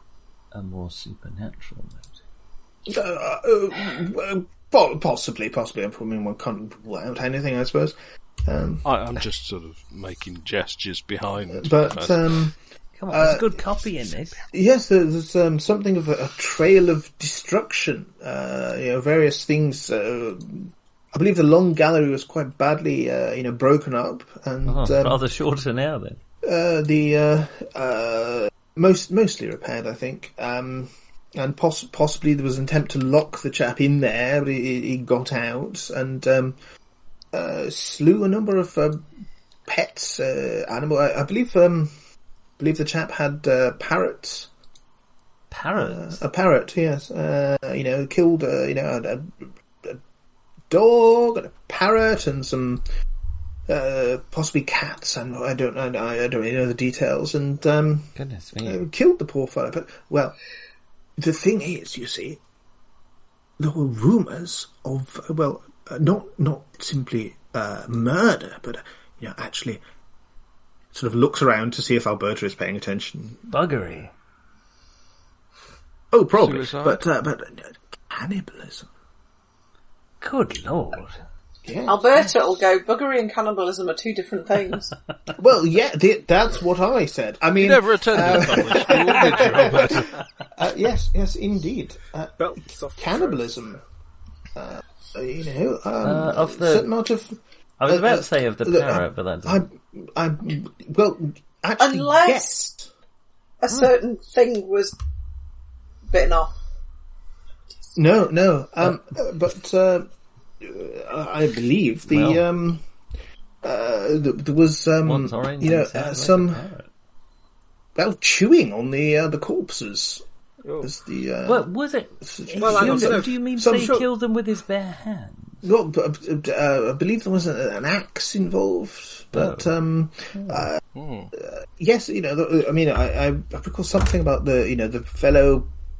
a more supernatural motive. uh, uh, po- possibly, possibly, I mean, one can't rule out anything, I suppose. Um, I, I'm just sort of making gestures behind. but, um, Come on, there's Uh, good copy in this. yes, there's um, something of a, a trail of destruction. Uh, you know, various things. Uh, I believe the long gallery was quite badly, uh, you know, broken up, and Oh, um, rather shorter now then. uh, the uh, uh, most mostly repaired, I think. Um, and poss- possibly there was an attempt to lock the chap in there, but he, he got out and um, uh, slew a number of uh, pets, uh, animal. I, I believe. Um, I believe the chap had uh, parrots. Parrots. A parrot, yes. Uh, you know, killed, uh, you know, a, a dog and a parrot and some uh, possibly cats, and I don't, I, I don't really know the details. And um, Goodness me. uh, killed the poor fellow. But well, the thing is, you see, there were rumours of well, uh, not not simply uh, murder, but uh, you know, actually. Sort of looks around to see if Alberta is paying attention. Buggery. Oh, probably, Suicide? but uh, but uh, cannibalism. Good lord. Yeah. Alberta will go, buggery and cannibalism are two different things. Well, yeah, th- that's what I said. I mean, You never attended a public school, did you, Robert? uh, yes, yes, indeed. Uh, Belts off the cannibalism. Uh, you know, um, Uh, of the- certain amount of. I was Uh, about uh, to say of the look, parrot, but that I, doesn't. I, well, actually, Unless- yes. A certain thing was bitten off. No, no. Um, uh, but uh, I believe the Well. um, uh, th- there was um, One's orange you know, and sounds uh, like some a parrot. well chewing on the uh, the corpses. Was the uh, Well, was it? Well, he hang on, killed so- them- do you mean some say he sort- killed them with his bare hands? well, b- b- uh, I believe there was a, an axe involved, but um, uh, uh, yes, you know, the, I mean, I, I I recall something about the you know the fellow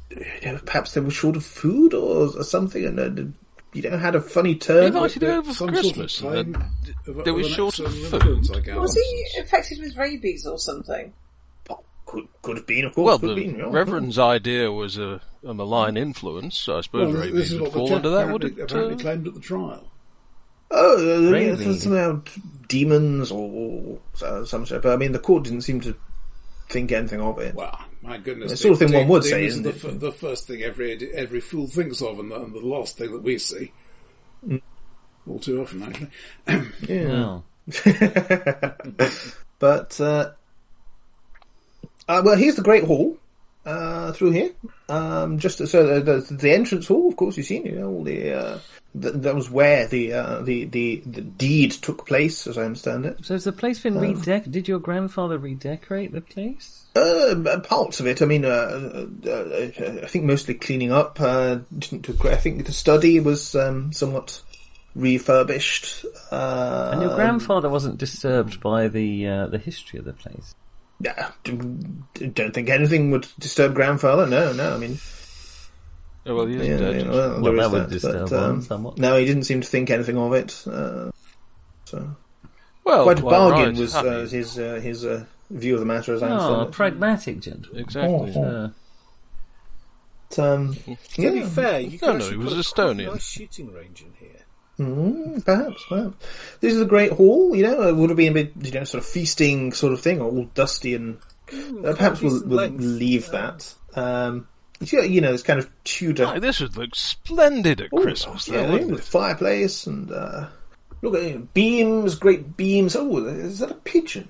you know, perhaps they were short of food or, or something, and uh, you know, had a funny turn. They invited him over for Some Christmas. sort of and time then of- they of were an short of external food. influence, I gather. Was he infected with rabies or something? Could could have been, of course. Well, could the have been, yeah. Reverend's idea was a, a malign influence, so I suppose Well, this rabies is would what the fall chap under that, would apparently, it? apparently uh, claimed at the trial. Oh, uh, yeah, Rabies. something about demons or uh, some shit. But I mean, the court didn't seem to think anything of it. Well, my goodness. The sort of thing de- one would demons say, are isn't the, it? f- the first thing every every fool thinks of, and the, and the last thing that we see. Mm. All too often, actually. Yeah. No. But uh, uh, well, here's the Great Hall uh, through here. Um, just so the, the, the entrance hall, of course, you've seen. You know, all the uh, th- that was where the, uh, the the the deed took place, as I understand it. So has the place been redecorated? Did your grandfather redecorate the place? Uh, parts of it. I mean, uh, uh, uh, I think mostly cleaning up. Uh, didn't do great. I think the study was um, somewhat refurbished. Uh, And your grandfather wasn't disturbed by the uh, the history of the place? Yeah, don't think anything would disturb grandfather. No, no. I mean, Oh, well, he is yeah, dead. yeah, well, Well, there that is would that, disturb but, one um, somewhat. no, he didn't seem to think anything of it. Uh, so Well, quite a quite bargain right, was happy. uh, his uh, his uh, view of the matter, as I Oh, a understand it. pragmatic gentleman. Exactly. Oh, Uh, But, um, To be yeah, fair, you No, could no, actually it was put a Estonian. quite nice shooting range in here. mm, perhaps, perhaps. This is a great hall. You know, it would have been a bit, you know, sort of feasting sort of thing, all dusty and. Uh, perhaps we'll, decent we'll length. leave that. Um, it's, you know, it's kind of Tudor. Aye, this would look splendid at Ooh, Christmas, yeah, though, wouldn't with it? fireplace and uh, look at you know, beams, great beams. Oh, is that a pigeon?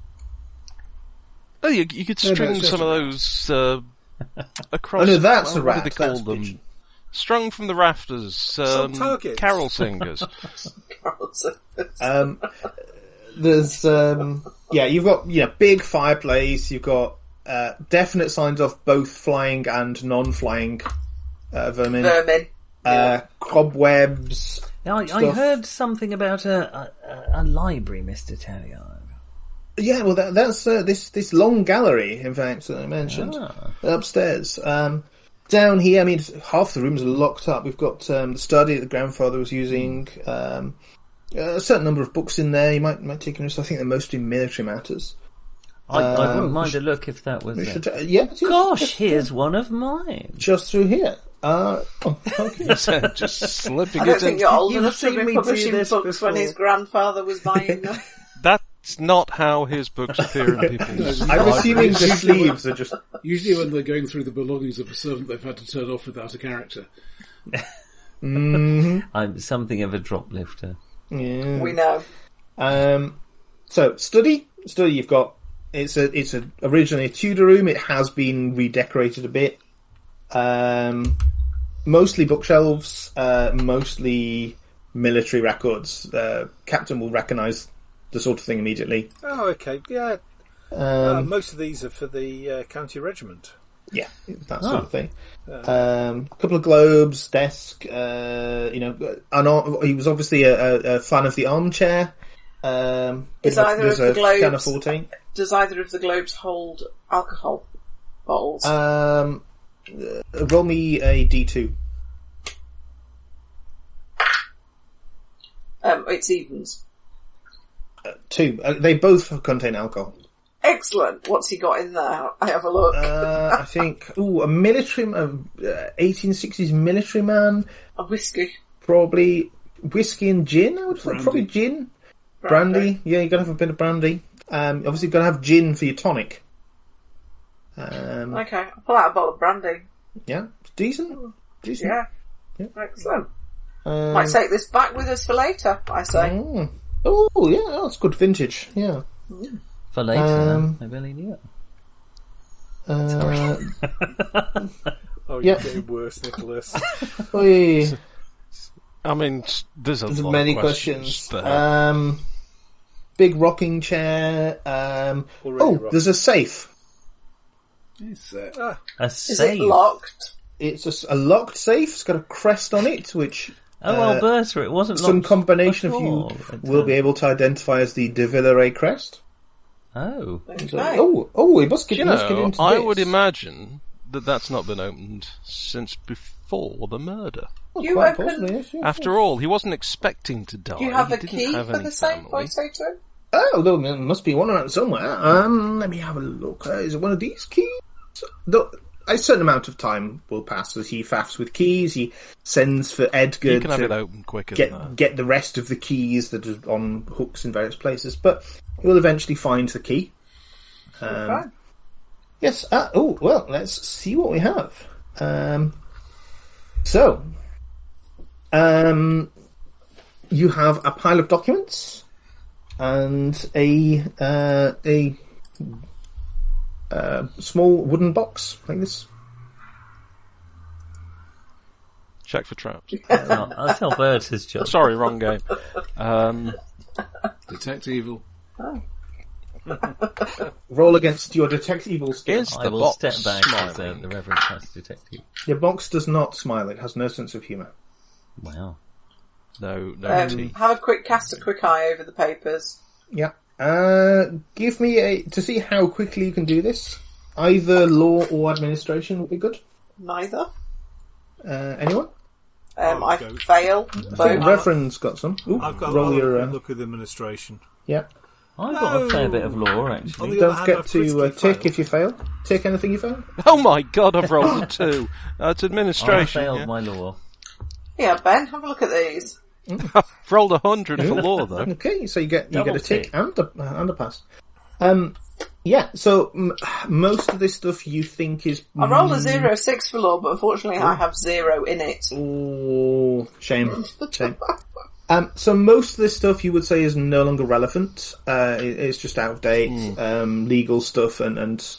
Oh, you, you could No, no, string it's just some a of rat. those uh, across. Oh no, that's well, a what rat. do they call That's a them? pigeon. Strung from the rafters. Um, targets. carol singers. Um, there's um, yeah, you've got you know big fireplace. You've got uh, definite signs of both flying and non-flying uh, vermin. Vermin. Uh, cobwebs. I, I Stuff. heard something about a, a, a library, Mister Terrier. Yeah, well, that, that's uh, this this long gallery, in fact, that I mentioned Ah. upstairs. Um, down here, I mean, half the rooms are locked up. We've got um, the study that the grandfather was using. Um, a certain number of books in there. You might might take interest. I think they're mostly military matters. I, I Um, wouldn't mind a look if that was We it. should, uh, yeah, just, Gosh, just, here's one of mine. just through here. Uh, oh, okay. Just slipping I don't it think in. you're old You've enough to seen be me do publishing this books when before. his grandfather was buying them. That's not how his books appear in people's I'm assuming the libraries. sleeves are just. Usually when they're going through the belongings of a servant, they've had to turn off without a character. Mm, I'm something of a drop lifter. yeah. We know. Um, so study, study. You've got it's a it's a originally a Tudor room. It has been redecorated a bit. Um, mostly bookshelves, uh, mostly military records. Uh, Captain will recognise the sort of thing immediately. Oh, okay. Yeah. Uh, Um, most of these are for the uh, county regiment. yeah, that sort Oh. of thing. Um, a couple of globes, desk. Uh, you know, an, ar- he was obviously a, a, a fan of the armchair. Um, Is there's a- either there's of the a globes- pianoforte. Does either of the globes hold alcohol bottles? Um, uh, roll me a D two. um, it's evens. Uh, two. Uh, they both contain alcohol. Excellent. What's he got in there? I have a look. Uh, I think. Ooh, a military, uh, eighteen sixties military man. a whiskey. Probably whiskey and gin. I would say Brandy. probably gin, brandy. Yeah, you gotta have a bit of brandy. Um, obviously you gotta have gin for your tonic. Um, Okay, I'll pull out a bottle of brandy. yeah, decent, decent. Yeah. Yeah. Excellent. Um, Might take this back with us for later, I say. mm. Oh yeah, that's good vintage. Yeah. For later, Um, I barely knew it. Uh, Oh, Yeah. you're getting worse, Nicholas. oi. I mean, s- there's a There's lot many of questions. questions. there. Um, big rocking chair. Um, Already oh, rocked. there's a safe. It's, uh, ah, A Is safe. it locked? It's a, s- a locked safe. It's got a crest on it, which Oh, uh, Alberta, it wasn't some locked combination of you before. It, will um, be able to identify as the de Villeray crest. Oh. Okay. So, oh, oh, we must get, you must get know, into I this. would imagine that that's not been opened since before the murder. Well, You quite open- possibly, yes, yes, After yes. all, he wasn't expecting to die. Do you have he a didn't key have for any the safe? family. I say to him. Oh, there must be one around somewhere. Um, let me have a look. Uh, is it one of these keys? The, a certain amount of time will pass as he faffs with keys. He sends for Edgar You can have to it open quicker than that. get get the rest of the keys that are on hooks in various places, but he will eventually find the key. Um, Okay. Yes. Uh, oh, well, let's see what we have. Um, so, um, you have a pile of documents and a uh, a uh, small wooden box like this. Check for traps. No, I'll tell Bert his job. Sorry, wrong game. Um, Detect evil. Roll against your detect evil skill. is I the will box step back as uh, smiling? the Reverend Class Detective. Your box does not smile. It has no sense of humour. Wow. No, no Um, tea. have a quick cast a quick eye over the papers. Yeah. Uh, give me a to see how quickly you can do this. Either law or administration would be good. Neither. Uh, anyone? Um, I'll I go. fail. I think Both. Reverend's got some. Ooh, I've got roll a your. Uh, look at administration. yeah. I've got a fair No. bit of law, On actually. the Don't other hand, forget I've to uh, critically tick failed. if you fail. Tick anything you fail. Oh my god, I've rolled a two. That's I administration. failed yeah. my law. Yeah, Ben, have a look at these. I've rolled a hundred for law, though. Okay, so you get you Double get a tick, tick. and a uh, and a pass. Um, yeah. So m- most of this stuff you think is. I rolled a zero six for law, but unfortunately I have zero in it. Oh, shame, shame. Um, so most of this stuff you would say is no longer relevant. Uh, it, it's just out of date, um, legal stuff and and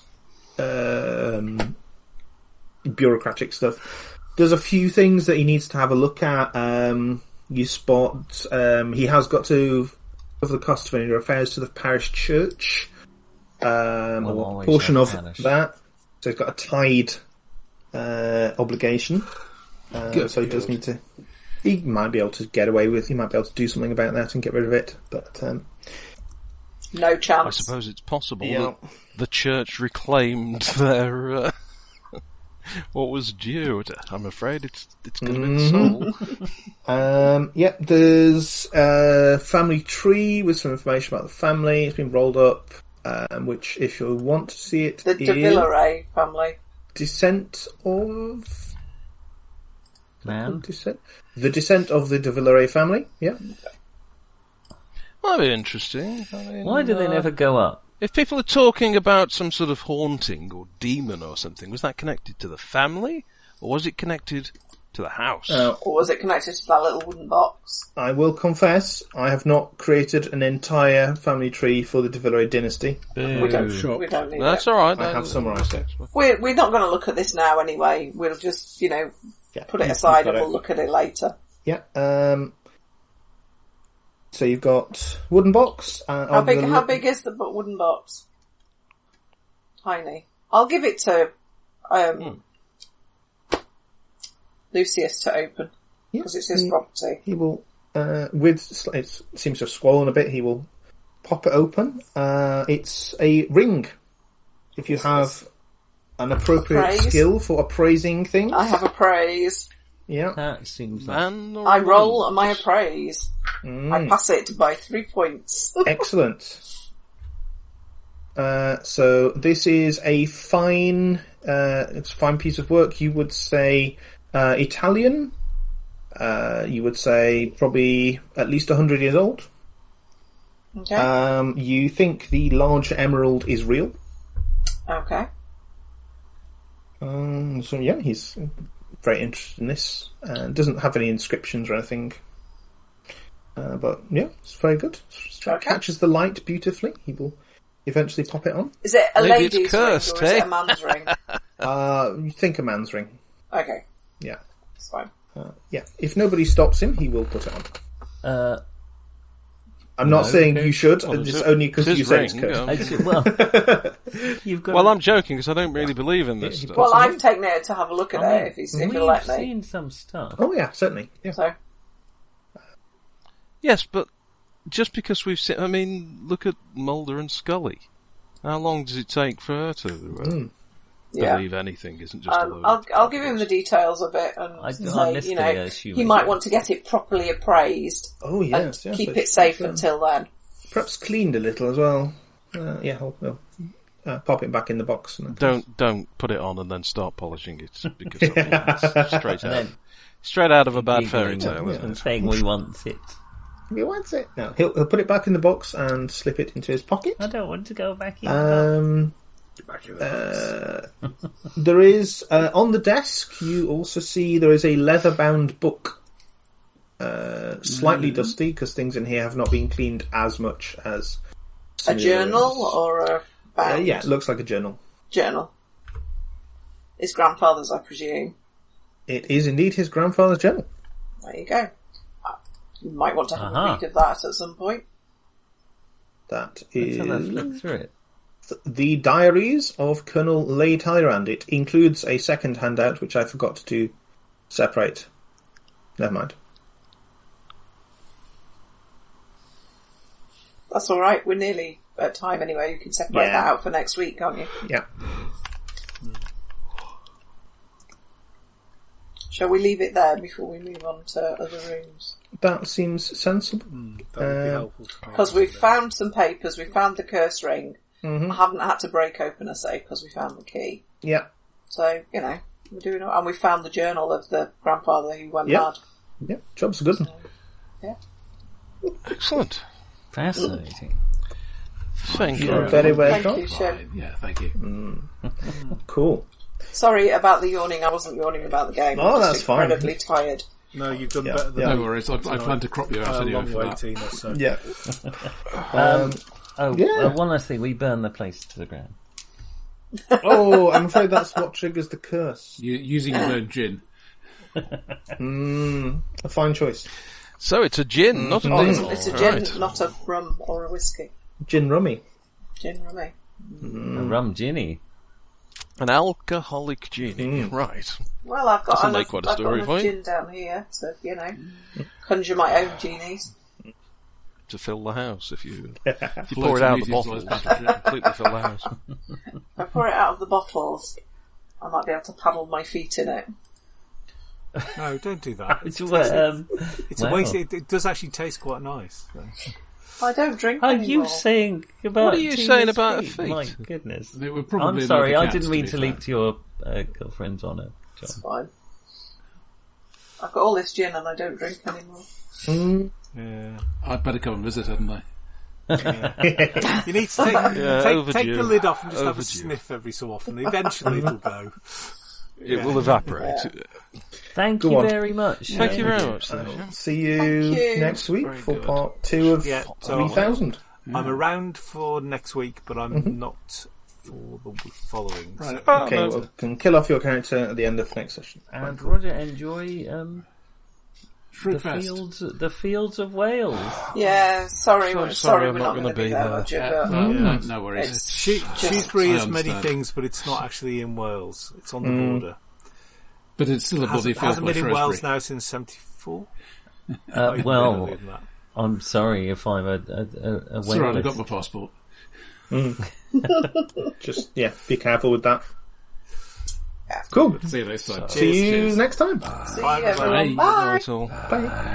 um, bureaucratic stuff. There's a few things that he needs to have a look at. Um, you spot um, he has got to cover the cost of any affairs to the parish church, um, Well, or a always portion have of parish. that. So he's got a tied uh, obligation. Uh, Good, so he does good. need to. He might be able to get away with. He might be able to do something about that and get rid of it. But um, No I chance. suppose it's possible Yeah. that the church reclaimed their uh, what was due. I'm afraid it's it's going to be the soul. um, yeah, there's a family tree with some information about the family. It's been rolled up. Um, which, if you want to see it, The is de Villeray family. descent of Man. descent. The descent of the de Villeray family. Yeah. That'd be interesting. I mean, Why do they uh, never go up? If people are talking about some sort of haunting or demon or something, was that connected to the family or was it connected to the house? Uh, Or was it connected to that little wooden box? I will confess, I have not created an entire family tree for the de Villeray dynasty. We don't, Sure. we don't need That's it. all right. I no, have no, summarised it. We're, we're not going to look at this now anyway. We'll just, you know, Yeah, put it you've aside got and it. we'll look at it later. Yeah. Um, so you've got wooden box. Uh, How of big, the how lo- big is the bo- wooden box? Tiny. I'll give it to, um, Lucius to open. Yeah, Because it's his he, property. he will, uh, with sl- it seems to have swollen a bit. He will pop it open. Uh, it's a ring. If you have an appropriate Appraise. skill for appraising things, I have appraise. yeah. That seems like... Man or I roll woman? my appraise. I Mm, pass it by three points. excellent. Uh, so this is a fine, uh, it's a fine piece of work. You would say uh, Italian. Uh, you would say probably at least a hundred years old. Okay. Um, you think the large emerald is real? okay. Um, so yeah, he's very interested in this. Uh, doesn't have any inscriptions or anything. Uh, but yeah, it's very good. Okay. Catches the light beautifully. He will eventually pop it on. Is it a Maybe it's lady's cursed, ring or is eh? it a man's ring? Uh, you think a man's ring. Okay, Yeah. that's fine. Uh, yeah. If nobody stops him, he will put it on. Uh, I'm not No, saying okay. you should, Well, it's it's only because his you said it's ring, cursed. yeah. actually, well, you've got... Well, I'm joking because I don't really believe in this he stuff. Well, Possibly. I've taken it to have a look at I mean, it if, he's, if we've he'll let me. seen some stuff. Oh yeah, certainly. Yeah. So, Yes, but just because we've seen, I mean, look at Mulder and Scully. How long does it take for her to? Uh, Mm. Yeah. believe anything isn't just a Um, load. I'll, of I'll give him the details of it and I- say, I'm you listing know, it as he human. might want to get it properly appraised Oh and yes, yes, keep I it safe should, uh, until then. Perhaps cleaned a little as well. Uh, yeah, I'll, I'll uh, pop it back in the box. And Don't don't put it on and then start polishing it because it's straight And out then straight out of a bad fairy giggling tale, isn't and it? saying we want it. He wants it. No, he'll he'll put it back in the box and slip it into his pocket. I don't want to go back in. Um, Back in the box. uh, there is uh, on the desk. You also see there is a leather-bound book, uh, slightly dusty because things in here have not been cleaned as much as A journal or a Uh, bound yeah, it looks like a journal. journal? His grandfather's, I presume. It is indeed his grandfather's journal. There you go. Uh, You might want to have Aha. a read of that at some point. That Let's have a is flick through it. the Diaries of Colonel Leigh Tyrand. It includes a second handout, which I forgot to separate. Never mind. That's all right. We're nearly at time anyway. You can separate Yeah. that out for next week, can't you? Yeah. Shall we leave it there before we move on to other rooms? That seems sensible. That would be Uh, helpful. to know. Because we've found some papers, we found the curse ring. Mhm. I haven't had to break open a safe because we found the key. Yeah. So, you know, we're doing it. And we found the journal of the grandfather who went Yeah. mad. Yeah. Job's a good one. Yeah. Excellent. Fascinating. Thank you. You're very Thank welcome. you, Chef. Fine. Yeah, thank you. Cool. Sorry about the yawning. I wasn't yawning about the game. Oh, I'm just that's fine. incredibly tired. No, you've done Yeah, better than yeah. No worries. I, I plan to crop you out a anyway long for way, that. Tina. So. Yeah. Um, oh, yeah. uh, one last thing. We burn the place to the ground. Oh, I'm afraid that's what triggers the curse. You, using your own gin. Mm, a fine choice. So it's a gin, not a Oh, gin. it's, it's a gin, Right. not a rum or a whiskey. Gin rummy. Gin rummy. A rum ginny. An alcoholic gin. Mm. Right. Well, I've got Doesn't enough, make quite a I've story got for enough you. gin down here to, you know, conjure my own genies. To fill the house if you, if you Floating pour it out of the medium-sized bottles. battleship. Completely fill the house. If I pour it out of the bottles, I might be able to paddle my feet in it. No, don't do that. It's, um, It's wow. a waste. It, it does actually taste quite nice. I don't drink Are anymore. you saying about What are you Tina's saying about feet? her feet? My goodness. They were probably I'm sorry, enough I for didn't cats, mean to to be leap fair. to your uh, girlfriend's honour, John. It's fine. I've got all this gin and I don't drink anymore. Mm. Yeah. I'd better come and visit, hadn't I? You need to take, Yeah, take, overdue. take the lid off and just have a Overdue. sniff every so often. Eventually it'll go. It Yeah. will evaporate. Thank Go you on. very much. Thank you very much. Alicia. See you, Thank you. next week Very for good. part two of Yeah, so- three thousand. I'm around for next week, but I'm Mm-hmm. not for the week following. So- Right. Oh, Okay, no. well, can kill off your character at the end of the next session. And Roger, enjoy um, the Shriekfest. fields, the fields of Wales. Yeah, sorry, So we're, sorry, sorry, I'm we're not not gonna going to be be there, there. Roger, Yeah, but no, no, no worries. it's She, just- Shrewsbury I is many understand. things, but it's not actually in Wales. It's on the Mm. border. But it's still a bloody Hasn't, field hasn't by been in Wales Shrewsbury. now since seventy-four. Uh, well, Earlier than that. I'm sorry if I'm a, a, a, a It's alright, I Walist. got my passport. Just, yeah, be careful with that. Yeah. Cool. See you next time. See you Cheers. next time. See Bye, you, everyone. bye. Bye. That's all. Bye.